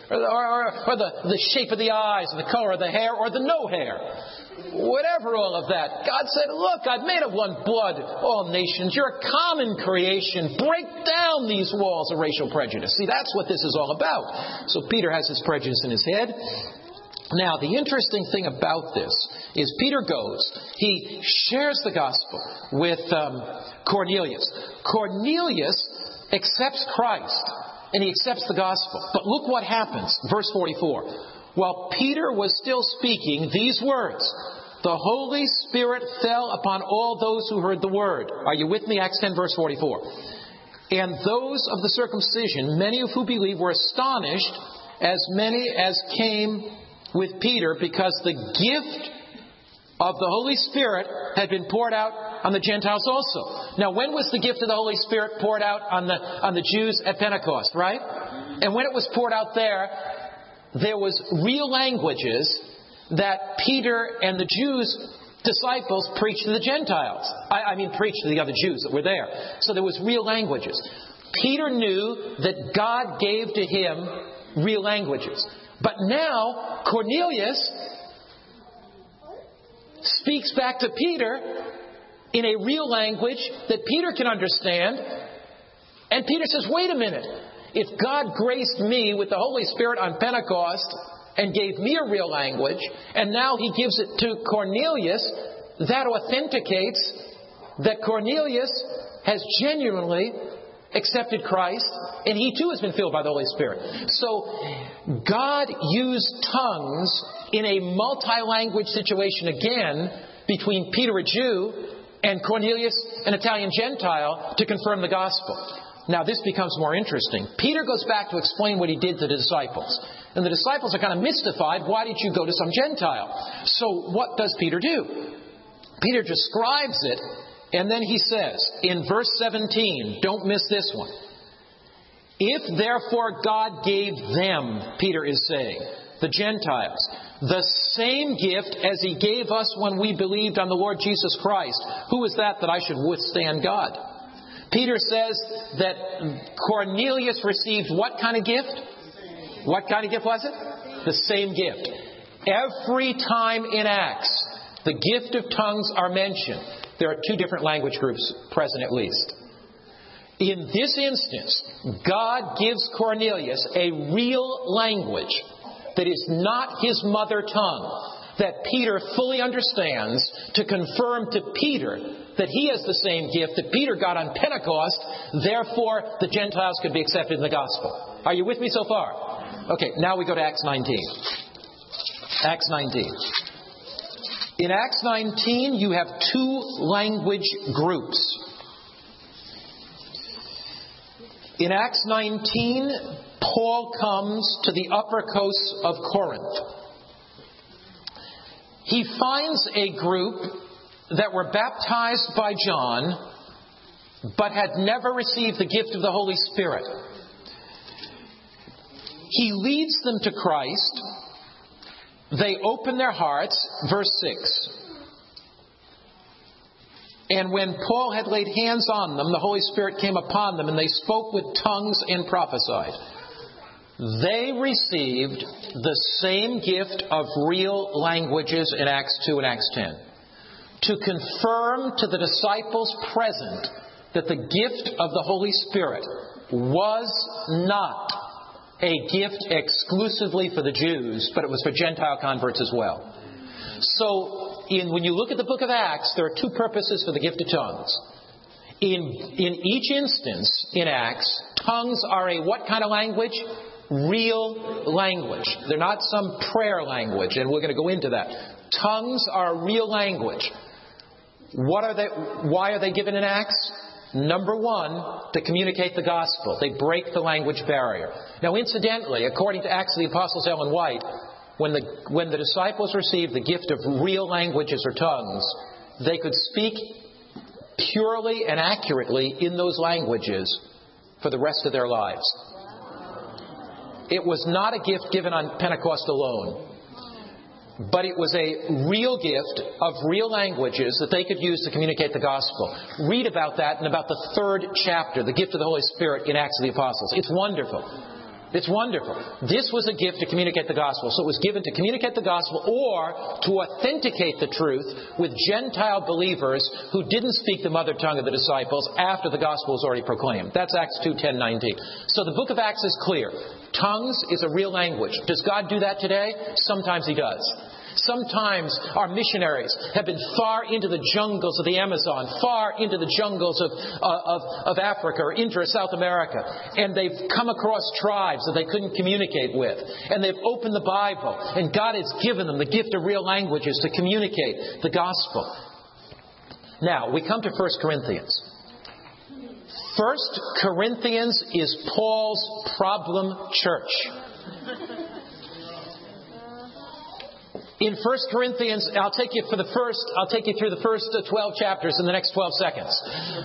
or the shape of the eyes, or the color of the hair, or the no hair. Whatever all of that. God said, look, I've made of one blood all nations. You're a common creation. Break down these walls of racial prejudice. See, that's what this is all about. So Peter has his prejudice in his head. Now, the interesting thing about this is Peter goes, he shares the gospel with Cornelius. Cornelius accepts Christ, and he accepts the gospel. But look what happens. Verse 44. While Peter was still speaking these words, the Holy Spirit fell upon all those who heard the word. Are you with me? Acts 10, verse 44. And those of the circumcision, many of who believed, were astonished, as many as came with Peter, because the gift of the Holy Spirit had been poured out on the Gentiles also. Now, when was the gift of the Holy Spirit poured out on the Jews at Pentecost, right? And when it was poured out there was real languages that Peter and the Jews' disciples preached to the Gentiles. I mean, preached to the other Jews that were there. So there was real languages. Peter knew that God gave to him real languages. But now, Cornelius speaks back to Peter in a real language that Peter can understand. And Peter says, wait a minute. If God graced me with the Holy Spirit on Pentecost and gave me a real language, and now He gives it to Cornelius, that authenticates that Cornelius has genuinely accepted Christ, and he too has been filled by the Holy Spirit. So God used tongues in a multi-language situation again between Peter, a Jew, and Cornelius, an Italian Gentile, to confirm the gospel. Now this becomes more interesting. Peter goes back to explain what he did to the disciples. And the disciples are kind of mystified. Why did you go to some Gentile? So what does Peter do? Peter describes it, and then he says in verse 17, don't miss this one. If therefore God gave them, Peter is saying, the Gentiles, the same gift as He gave us when we believed on the Lord Jesus Christ, who is that I should withstand God? Peter says that Cornelius received what kind of gift? What kind of gift was it? The same gift. Every time in Acts, the gift of tongues are mentioned, there are two different language groups present at least. In this instance, God gives Cornelius a real language that is not his mother tongue, that Peter fully understands, to confirm to Peter that he has the same gift that Peter got on Pentecost. Therefore, the Gentiles could be accepted in the gospel. Are you with me so far? Okay, now we go to Acts 19. Acts 19. In Acts 19, you have two language groups. In Acts 19, Paul comes to the upper coast of Corinth. He finds a group that were baptized by John, but had never received the gift of the Holy Spirit. He leads them to Christ. They open their hearts, verse 6. And when Paul had laid hands on them, the Holy Spirit came upon them, and they spoke with tongues and prophesied. They received the same gift of real languages in Acts 2 and Acts 10 to confirm to the disciples present that the gift of the Holy Spirit was not a gift exclusively for the Jews, but it was for Gentile converts as well. So, when you look at the book of Acts, there are two purposes for the gift of tongues. In each instance in Acts, tongues are a what kind of language? Real language. They're not some prayer language, and we're going to go into that. Tongues are a real language. What are they? Why are they given in Acts? Number one, to communicate the gospel. They break the language barrier. Now, incidentally, according to Acts of the Apostles Ellen White, when the disciples received the gift of real languages or tongues, they could speak purely and accurately in those languages for the rest of their lives. It was not a gift given on Pentecost alone, but it was a real gift of real languages that they could use to communicate the gospel. Read about that in about the 3rd chapter, the gift of the Holy Spirit in Acts of the Apostles. It's wonderful. It's wonderful. This was a gift to communicate the gospel. So it was given to communicate the gospel or to authenticate the truth with Gentile believers who didn't speak the mother tongue of the disciples after the gospel was already proclaimed. That's Acts 2, 10, 19. So the book of Acts is clear. Tongues is a real language. Does God do that today? Sometimes He does. Sometimes our missionaries have been far into the jungles of the Amazon, far into the jungles of Africa or into South America, and they've come across tribes that they couldn't communicate with, and they've opened the Bible, and God has given them the gift of real languages to communicate the gospel. Now, we come to 1 Corinthians. 1 Corinthians is Paul's problem church. In 1 Corinthians, I'll take you through the first 12 chapters in the next 12 seconds.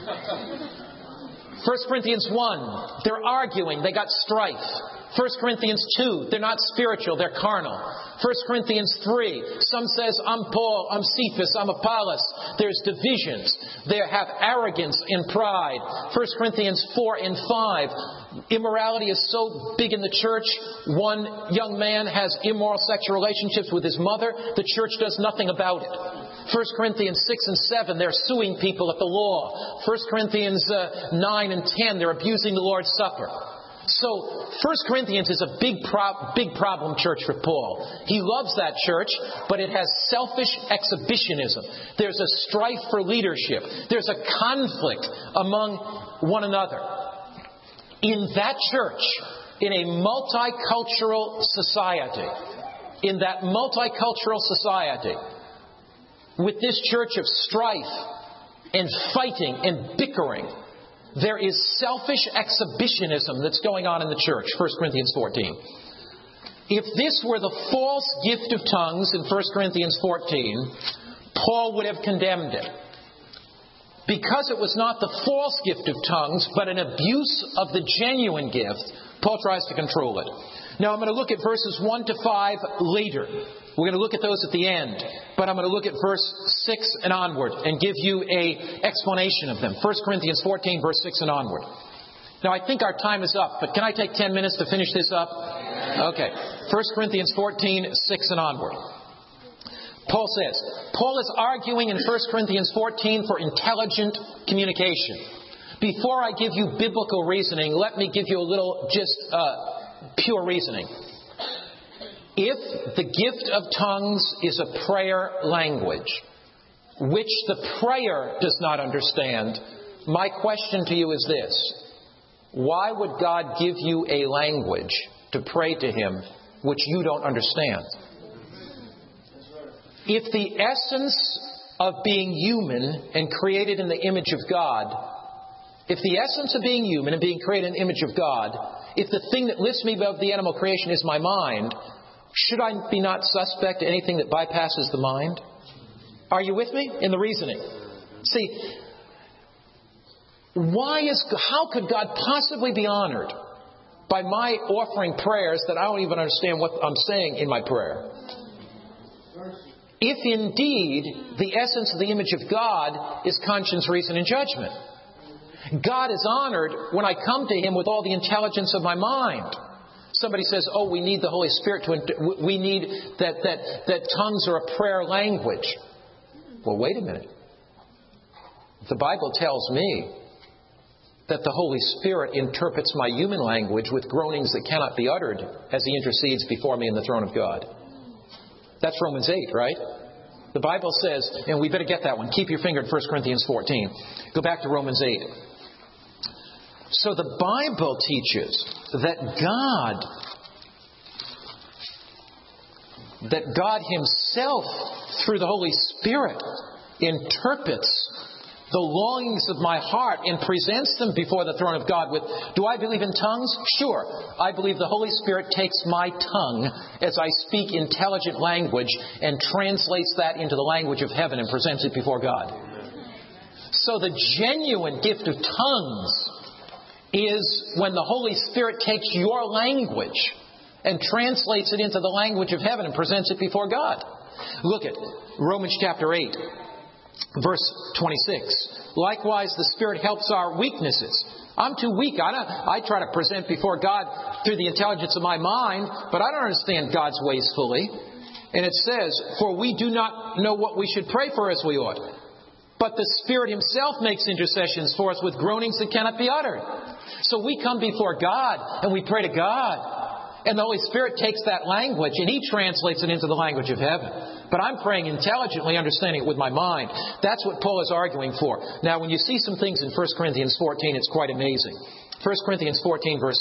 1 Corinthians 1, they're arguing, they got strife. 1 Corinthians 2, they're not spiritual, they're carnal. 1 Corinthians 3, some says, I'm Paul, I'm Cephas, I'm Apollos. There's divisions. They have arrogance and pride. 1 Corinthians 4 and 5, immorality is so big in the church. One young man has immoral sexual relationships with his mother. The church does nothing about it. 1 Corinthians 6 and 7, they're suing people at the law. 1 Corinthians 9 and 10, they're abusing the Lord's Supper. So 1 Corinthians is a big problem church for Paul. He loves that church, but it has selfish exhibitionism. There's a strife for leadership. There's a conflict among one another. In that church, in a multicultural society, with this church of strife and fighting and bickering, there is selfish exhibitionism that's going on in the church, 1 Corinthians 14. If this were the false gift of tongues in 1 Corinthians 14, Paul would have condemned it. Because it was not the false gift of tongues, but an abuse of the genuine gift, Paul tries to control it. Now I'm going to look at verses 1 to 5 later. We're going to look at those at the end. But I'm going to look at verse 6 and onward and give you an explanation of them. 1 Corinthians 14, verse 6 and onward. Now I think our time is up, but can I take 10 minutes to finish this up? Okay. 1 Corinthians 14, 6 and onward. Paul is arguing in 1 Corinthians 14 for intelligent communication. Before I give you biblical reasoning, let me give you a little pure reasoning. If the gift of tongues is a prayer language, which the prayer does not understand, my question to you is this. Why would God give you a language to pray to Him which you don't understand? If the essence of being human and created in the image of God, if the essence of being human and being created in the image of God, if the thing that lifts me above the animal creation is my mind, should I be not suspect to anything that bypasses the mind? Are you with me in the reasoning? See, how could God possibly be honored by my offering prayers that I don't even understand what I'm saying in my prayer? If indeed the essence of the image of God is conscience, reason, and judgment. God is honored when I come to Him with all the intelligence of my mind. Somebody says, oh, we need the Holy Spirit we need that tongues are a prayer language. Well, wait a minute. The Bible tells me that the Holy Spirit interprets my human language with groanings that cannot be uttered as He intercedes before me in the throne of God. That's Romans 8, right? The Bible says, and we better get that one. Keep your finger at 1 Corinthians 14. Go back to Romans 8. So the Bible teaches that God Himself, through the Holy Spirit, interprets the longings of my heart and presents them before the throne of God with, do I believe in tongues? Sure. I believe the Holy Spirit takes my tongue as I speak intelligent language and translates that into the language of heaven and presents it before God. So the genuine gift of tongues is when the Holy Spirit takes your language and translates it into the language of heaven and presents it before God. Look at Romans chapter 8. Verse 26. Likewise, the Spirit helps our weaknesses. I'm too weak. I try to present before God through the intelligence of my mind, but I don't understand God's ways fully. And it says, for we do not know what we should pray for as we ought. But the Spirit Himself makes intercessions for us with groanings that cannot be uttered. So we come before God and we pray to God. And the Holy Spirit takes that language and He translates it into the language of heaven. But I'm praying intelligently, understanding it with my mind. That's what Paul is arguing for. Now, when you see some things in 1 Corinthians 14, it's quite amazing. 1 Corinthians 14, verse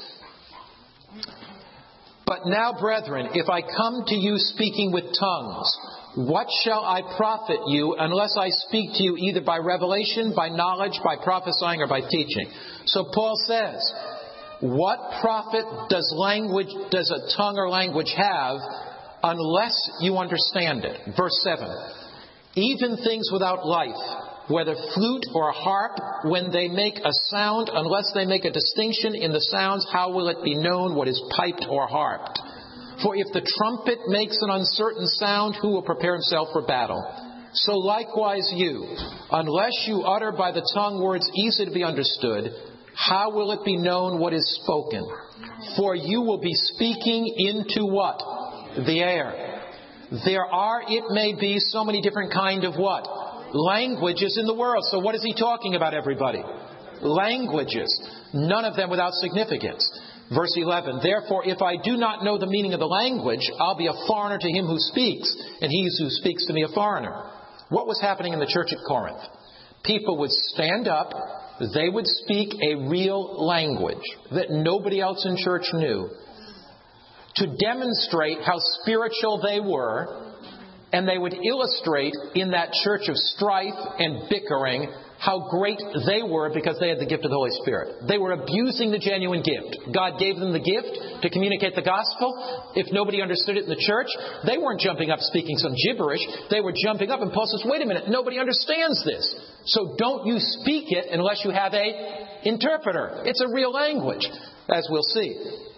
6. But now, brethren, if I come to you speaking with tongues, what shall I profit you unless I speak to you either by revelation, by knowledge, by prophesying, or by teaching? So Paul says, what profit does a tongue or language have unless you understand it? Verse 7. Even things without life, whether flute or harp, when they make a sound, unless they make a distinction in the sounds, how will it be known what is piped or harped? For if the trumpet makes an uncertain sound, who will prepare himself for battle? So likewise you, unless you utter by the tongue words easy to be understood, how will it be known what is spoken? For you will be speaking into what? The air. There are, it may be, so many different kind of what? Languages in the world. So what is he talking about, everybody? Languages. None of them without significance. Verse 11, therefore, if I do not know the meaning of the language, I'll be a foreigner to him who speaks, and he who speaks to me a foreigner. What was happening in the church at Corinth? People would stand up, they would speak a real language that nobody else in church knew to demonstrate how spiritual they were, and they would illustrate in that church of strife and bickering how great they were because they had the gift of the Holy Spirit. They were abusing the genuine gift. God gave them the gift to communicate the gospel. If nobody understood it in the church, they weren't jumping up speaking some gibberish. They were jumping up, and Paul says, wait a minute, nobody understands this. So don't you speak it unless you have a interpreter. It's a real language, as we'll see.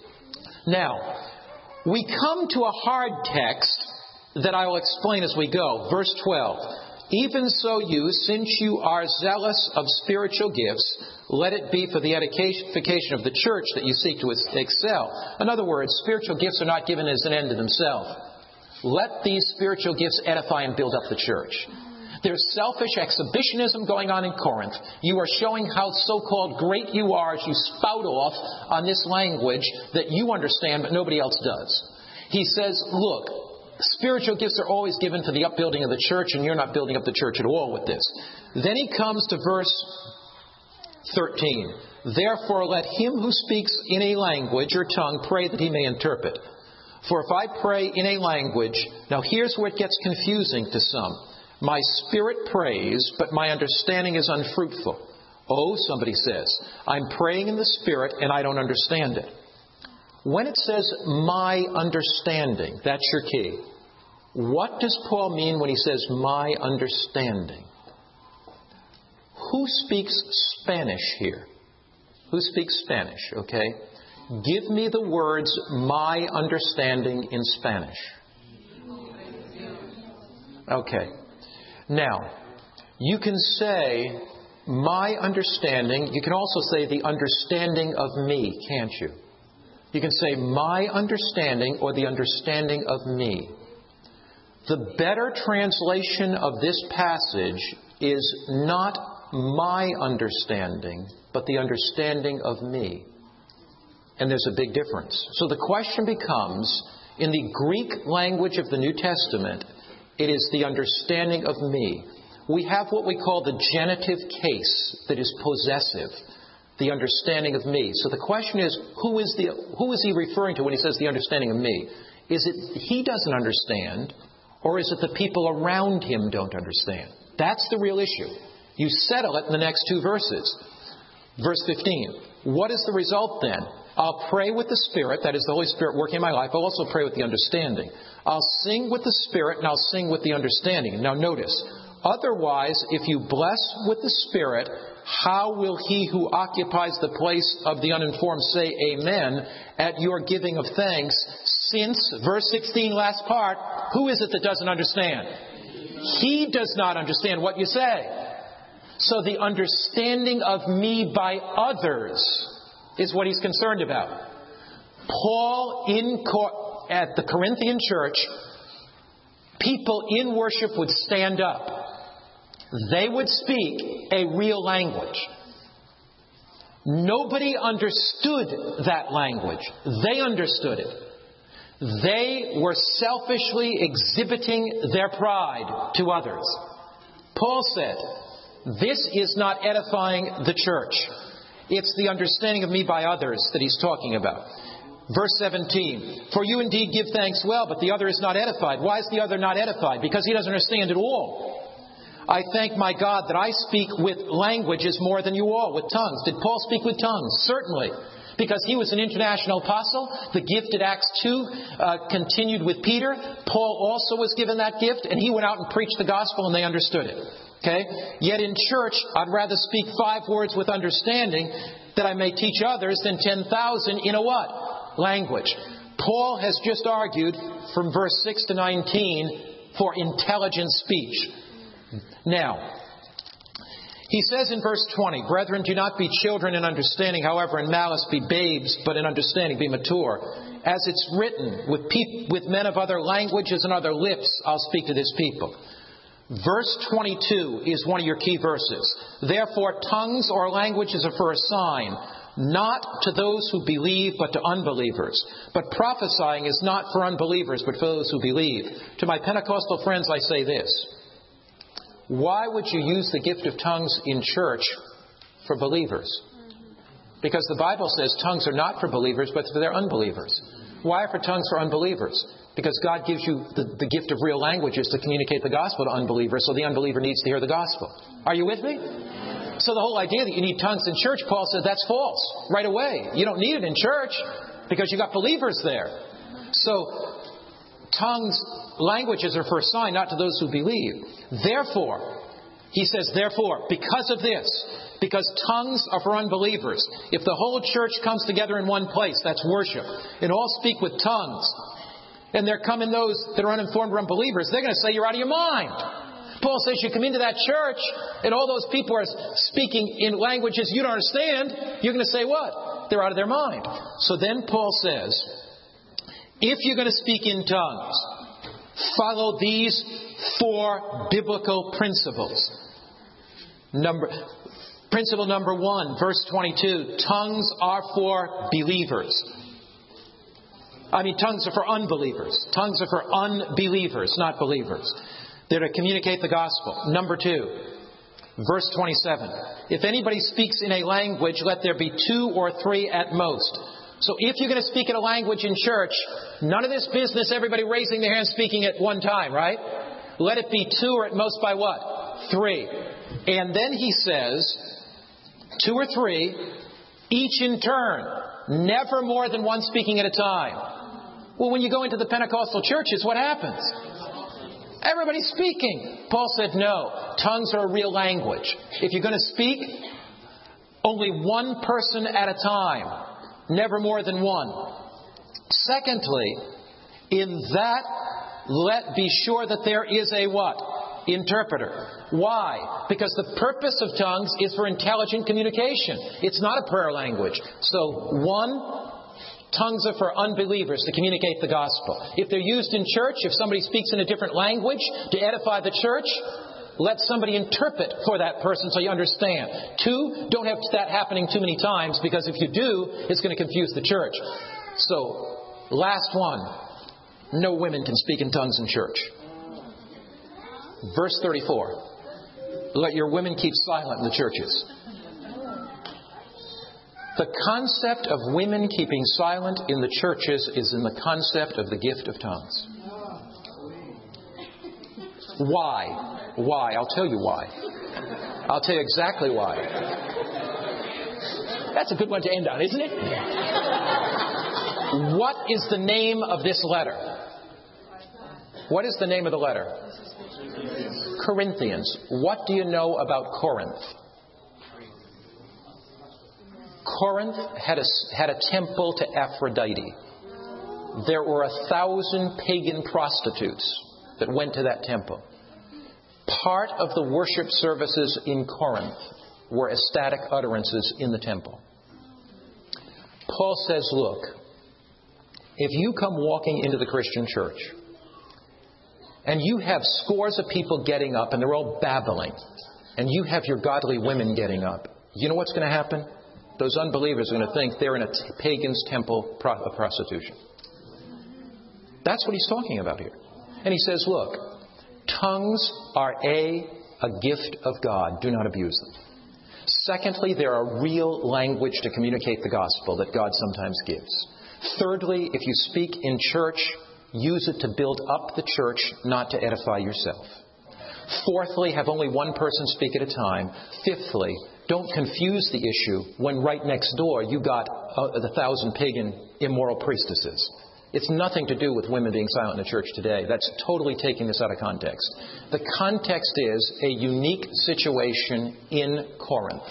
Now, we come to a hard text that I will explain as we go. Verse 12. Even so you, since you are zealous of spiritual gifts, let it be for the edification of the church that you seek to excel. In other words, spiritual gifts are not given as an end in themselves. Let these spiritual gifts edify and build up the church. There's selfish exhibitionism going on in Corinth. You are showing how so-called great you are as you spout off on this language that you understand but nobody else does. He says, look, spiritual gifts are always given for the upbuilding of the church, and you're not building up the church at all with this. Then he comes to verse 13. Therefore let him who speaks in a language or tongue pray that he may interpret. For if I pray in a language, now here's where it gets confusing to some. My spirit prays, but my understanding is unfruitful. Oh, somebody says, I'm praying in the spirit and I don't understand it. When it says my understanding, that's your key. What does Paul mean when he says my understanding? Who speaks Spanish here? Who speaks Spanish, okay? Give me the words my understanding in Spanish. Okay. Now, you can say my understanding. You can also say the understanding of me, can't you? You can say my understanding or the understanding of me. The better translation of this passage is not my understanding, but the understanding of me. And there's a big difference. So the question becomes, in the Greek language of the New Testament, it is the understanding of me. We have what we call the genitive case that is possessive. The understanding of me. So the question is, who is he referring to when he says the understanding of me? Is it he doesn't understand, or is it the people around him don't understand? That's the real issue. You settle it in the next two verses. Verse 15. What is the result then? I'll pray with the Spirit, that is the Holy Spirit working in my life. I'll also pray with the understanding. I'll sing with the Spirit and I'll sing with the understanding. Now notice, otherwise, if you bless with the Spirit, how will he who occupies the place of the uninformed say amen at your giving of thanks? Since, verse 16, last part, who is it that doesn't understand? He does not understand what you say. So the understanding of me by others is what he's concerned about. Paul at the Corinthian church, people in worship would stand up. They would speak a real language. Nobody understood that language. They understood it. They were selfishly exhibiting their pride to others. Paul said, this is not edifying the church. It's the understanding of me by others that he's talking about. Verse 17, for you indeed give thanks well, but the other is not edified. Why is the other not edified? Because he doesn't understand at all. I thank my God that I speak with languages more than you all, with tongues. Did Paul speak with tongues? Certainly. Because he was an international apostle. The gift at Acts 2 continued with Peter. Paul also was given that gift, and he went out and preached the gospel, and they understood it. Okay? Yet in church, I'd rather speak 5 words with understanding that I may teach others than 10,000 in a what? Language. Paul has just argued from verse 6 to 19 for intelligent speech. Now, he says in verse 20, brethren, do not be children in understanding, however, in malice be babes, but in understanding be mature. As it's written, with men of other languages and other lips, I'll speak to this people. Verse 22 is one of your key verses. Therefore, tongues or languages are for a sign, not to those who believe, but to unbelievers. But prophesying is not for unbelievers, but for those who believe. To my Pentecostal friends, I say this. Why would you use the gift of tongues in church for believers? Because the Bible says tongues are not for believers, but for their unbelievers. Why are tongues for unbelievers? Because God gives you the gift of real languages to communicate the gospel to unbelievers, so the unbeliever needs to hear the gospel. Are you with me? So the whole idea that you need tongues in church, Paul says that's false right away. You don't need it in church because you got believers there. So tongues, languages are for a sign, not to those who believe. Therefore, he says, therefore, because of this, because tongues are for unbelievers. If the whole church comes together in one place, that's worship, and all speak with tongues, and there come in those that are uninformed or unbelievers, they're going to say you're out of your mind. Paul says you come into that church and all those people are speaking in languages you don't understand, you're going to say what? They're out of their mind. So then Paul says, if you're going to speak in tongues, Follow these 4 biblical principles. Principle number 1, verse 22. Tongues are for believers. Tongues are for unbelievers. Tongues are for unbelievers, not believers. They're to communicate the gospel. Number 2, verse 27. If anybody speaks in a language, let there be 2 or 3 at most. So if you're going to speak in a language in church, none of this business, everybody raising their hand speaking at one time, right? Let it be 2 or at most by what? 3. And then he says, 2 or 3, each in turn, never more than one speaking at a time. Well, when you go into the Pentecostal churches, what happens? Everybody's speaking. Paul said, no, tongues are a real language. If you're going to speak, only one person at a time, never more than one. Secondly, in that, be sure that there is a what? Interpreter. Why? Because the purpose of tongues is for intelligent communication. It's not a prayer language. So, 1, tongues are for unbelievers to communicate the gospel. If they're used in church, if somebody speaks in a different language to edify the church, let somebody interpret for that person so you understand. 2, don't have that happening too many times, because if you do, it's going to confuse the church. So, last one. No women can speak in tongues in church. Verse 34. Let your women keep silent in the churches. The concept of women keeping silent in the churches is in the concept of the gift of tongues. Why? Why? I'll tell you why. I'll tell you exactly why. That's a good one to end on, isn't it? What is the name of this letter? What is the name of the letter? Corinthians. What do you know about Corinth? Corinth had a temple to Aphrodite. There were 1,000 pagan prostitutes that went to that temple. Part of the worship services in Corinth were ecstatic utterances in the temple. Paul says, look, if you come walking into the Christian church and you have scores of people getting up and they're all babbling, and you have your godly women getting up, you know what's going to happen? Those unbelievers are going to think they're in a pagan's temple of prostitution. That's what he's talking about here. And he says, look, tongues are a gift of God. Do not abuse them. Secondly, they're a real language to communicate the gospel that God sometimes gives. Thirdly, if you speak in church, use it to build up the church, not to edify yourself. Fourthly, have only one person speak at a time. Fifthly, don't confuse the issue when right next door you got 1,000 pagan immoral priestesses. It's nothing to do with women being silent in the church today. That's totally taking this out of context. The context is a unique situation in Corinth.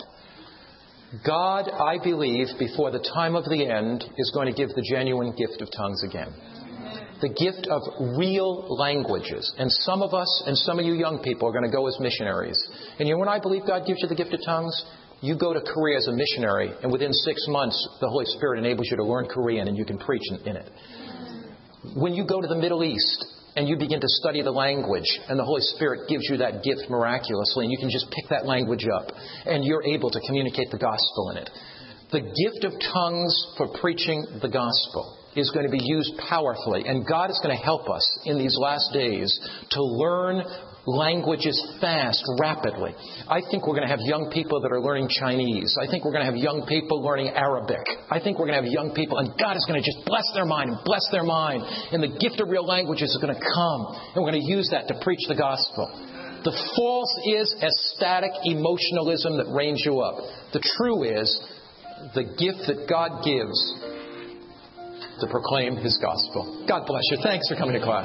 God, I believe, before the time of the end, is going to give the genuine gift of tongues again. The gift of real languages. And some of us and some of you young people are going to go as missionaries. And you know when I believe God gives you the gift of tongues? You go to Korea as a missionary, and within 6 months, the Holy Spirit enables you to learn Korean and you can preach in it. When you go to the Middle East and you begin to study the language and the Holy Spirit gives you that gift miraculously and you can just pick that language up and you're able to communicate the gospel in it. The gift of tongues for preaching the gospel is going to be used powerfully, and God is going to help us in these last days to learn languages fast, rapidly. I think we're going to have young people that are learning Chinese. I think we're going to have young people learning Arabic. I think we're going to have young people, and God is going to just bless their mind and bless their mind. And the gift of real languages is going to come, and we're going to use that to preach the gospel. The false is ecstatic emotionalism that reins you up. The true is the gift that God gives to proclaim His gospel. God bless you. Thanks for coming to class.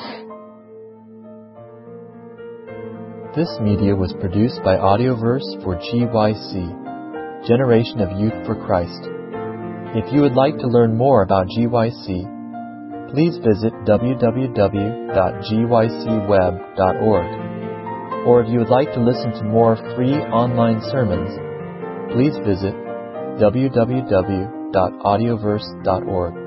This media was produced by Audioverse for GYC, Generation of Youth for Christ. If you would like to learn more about GYC, please visit www.gycweb.org. Or if you would like to listen to more free online sermons, please visit www.audioverse.org.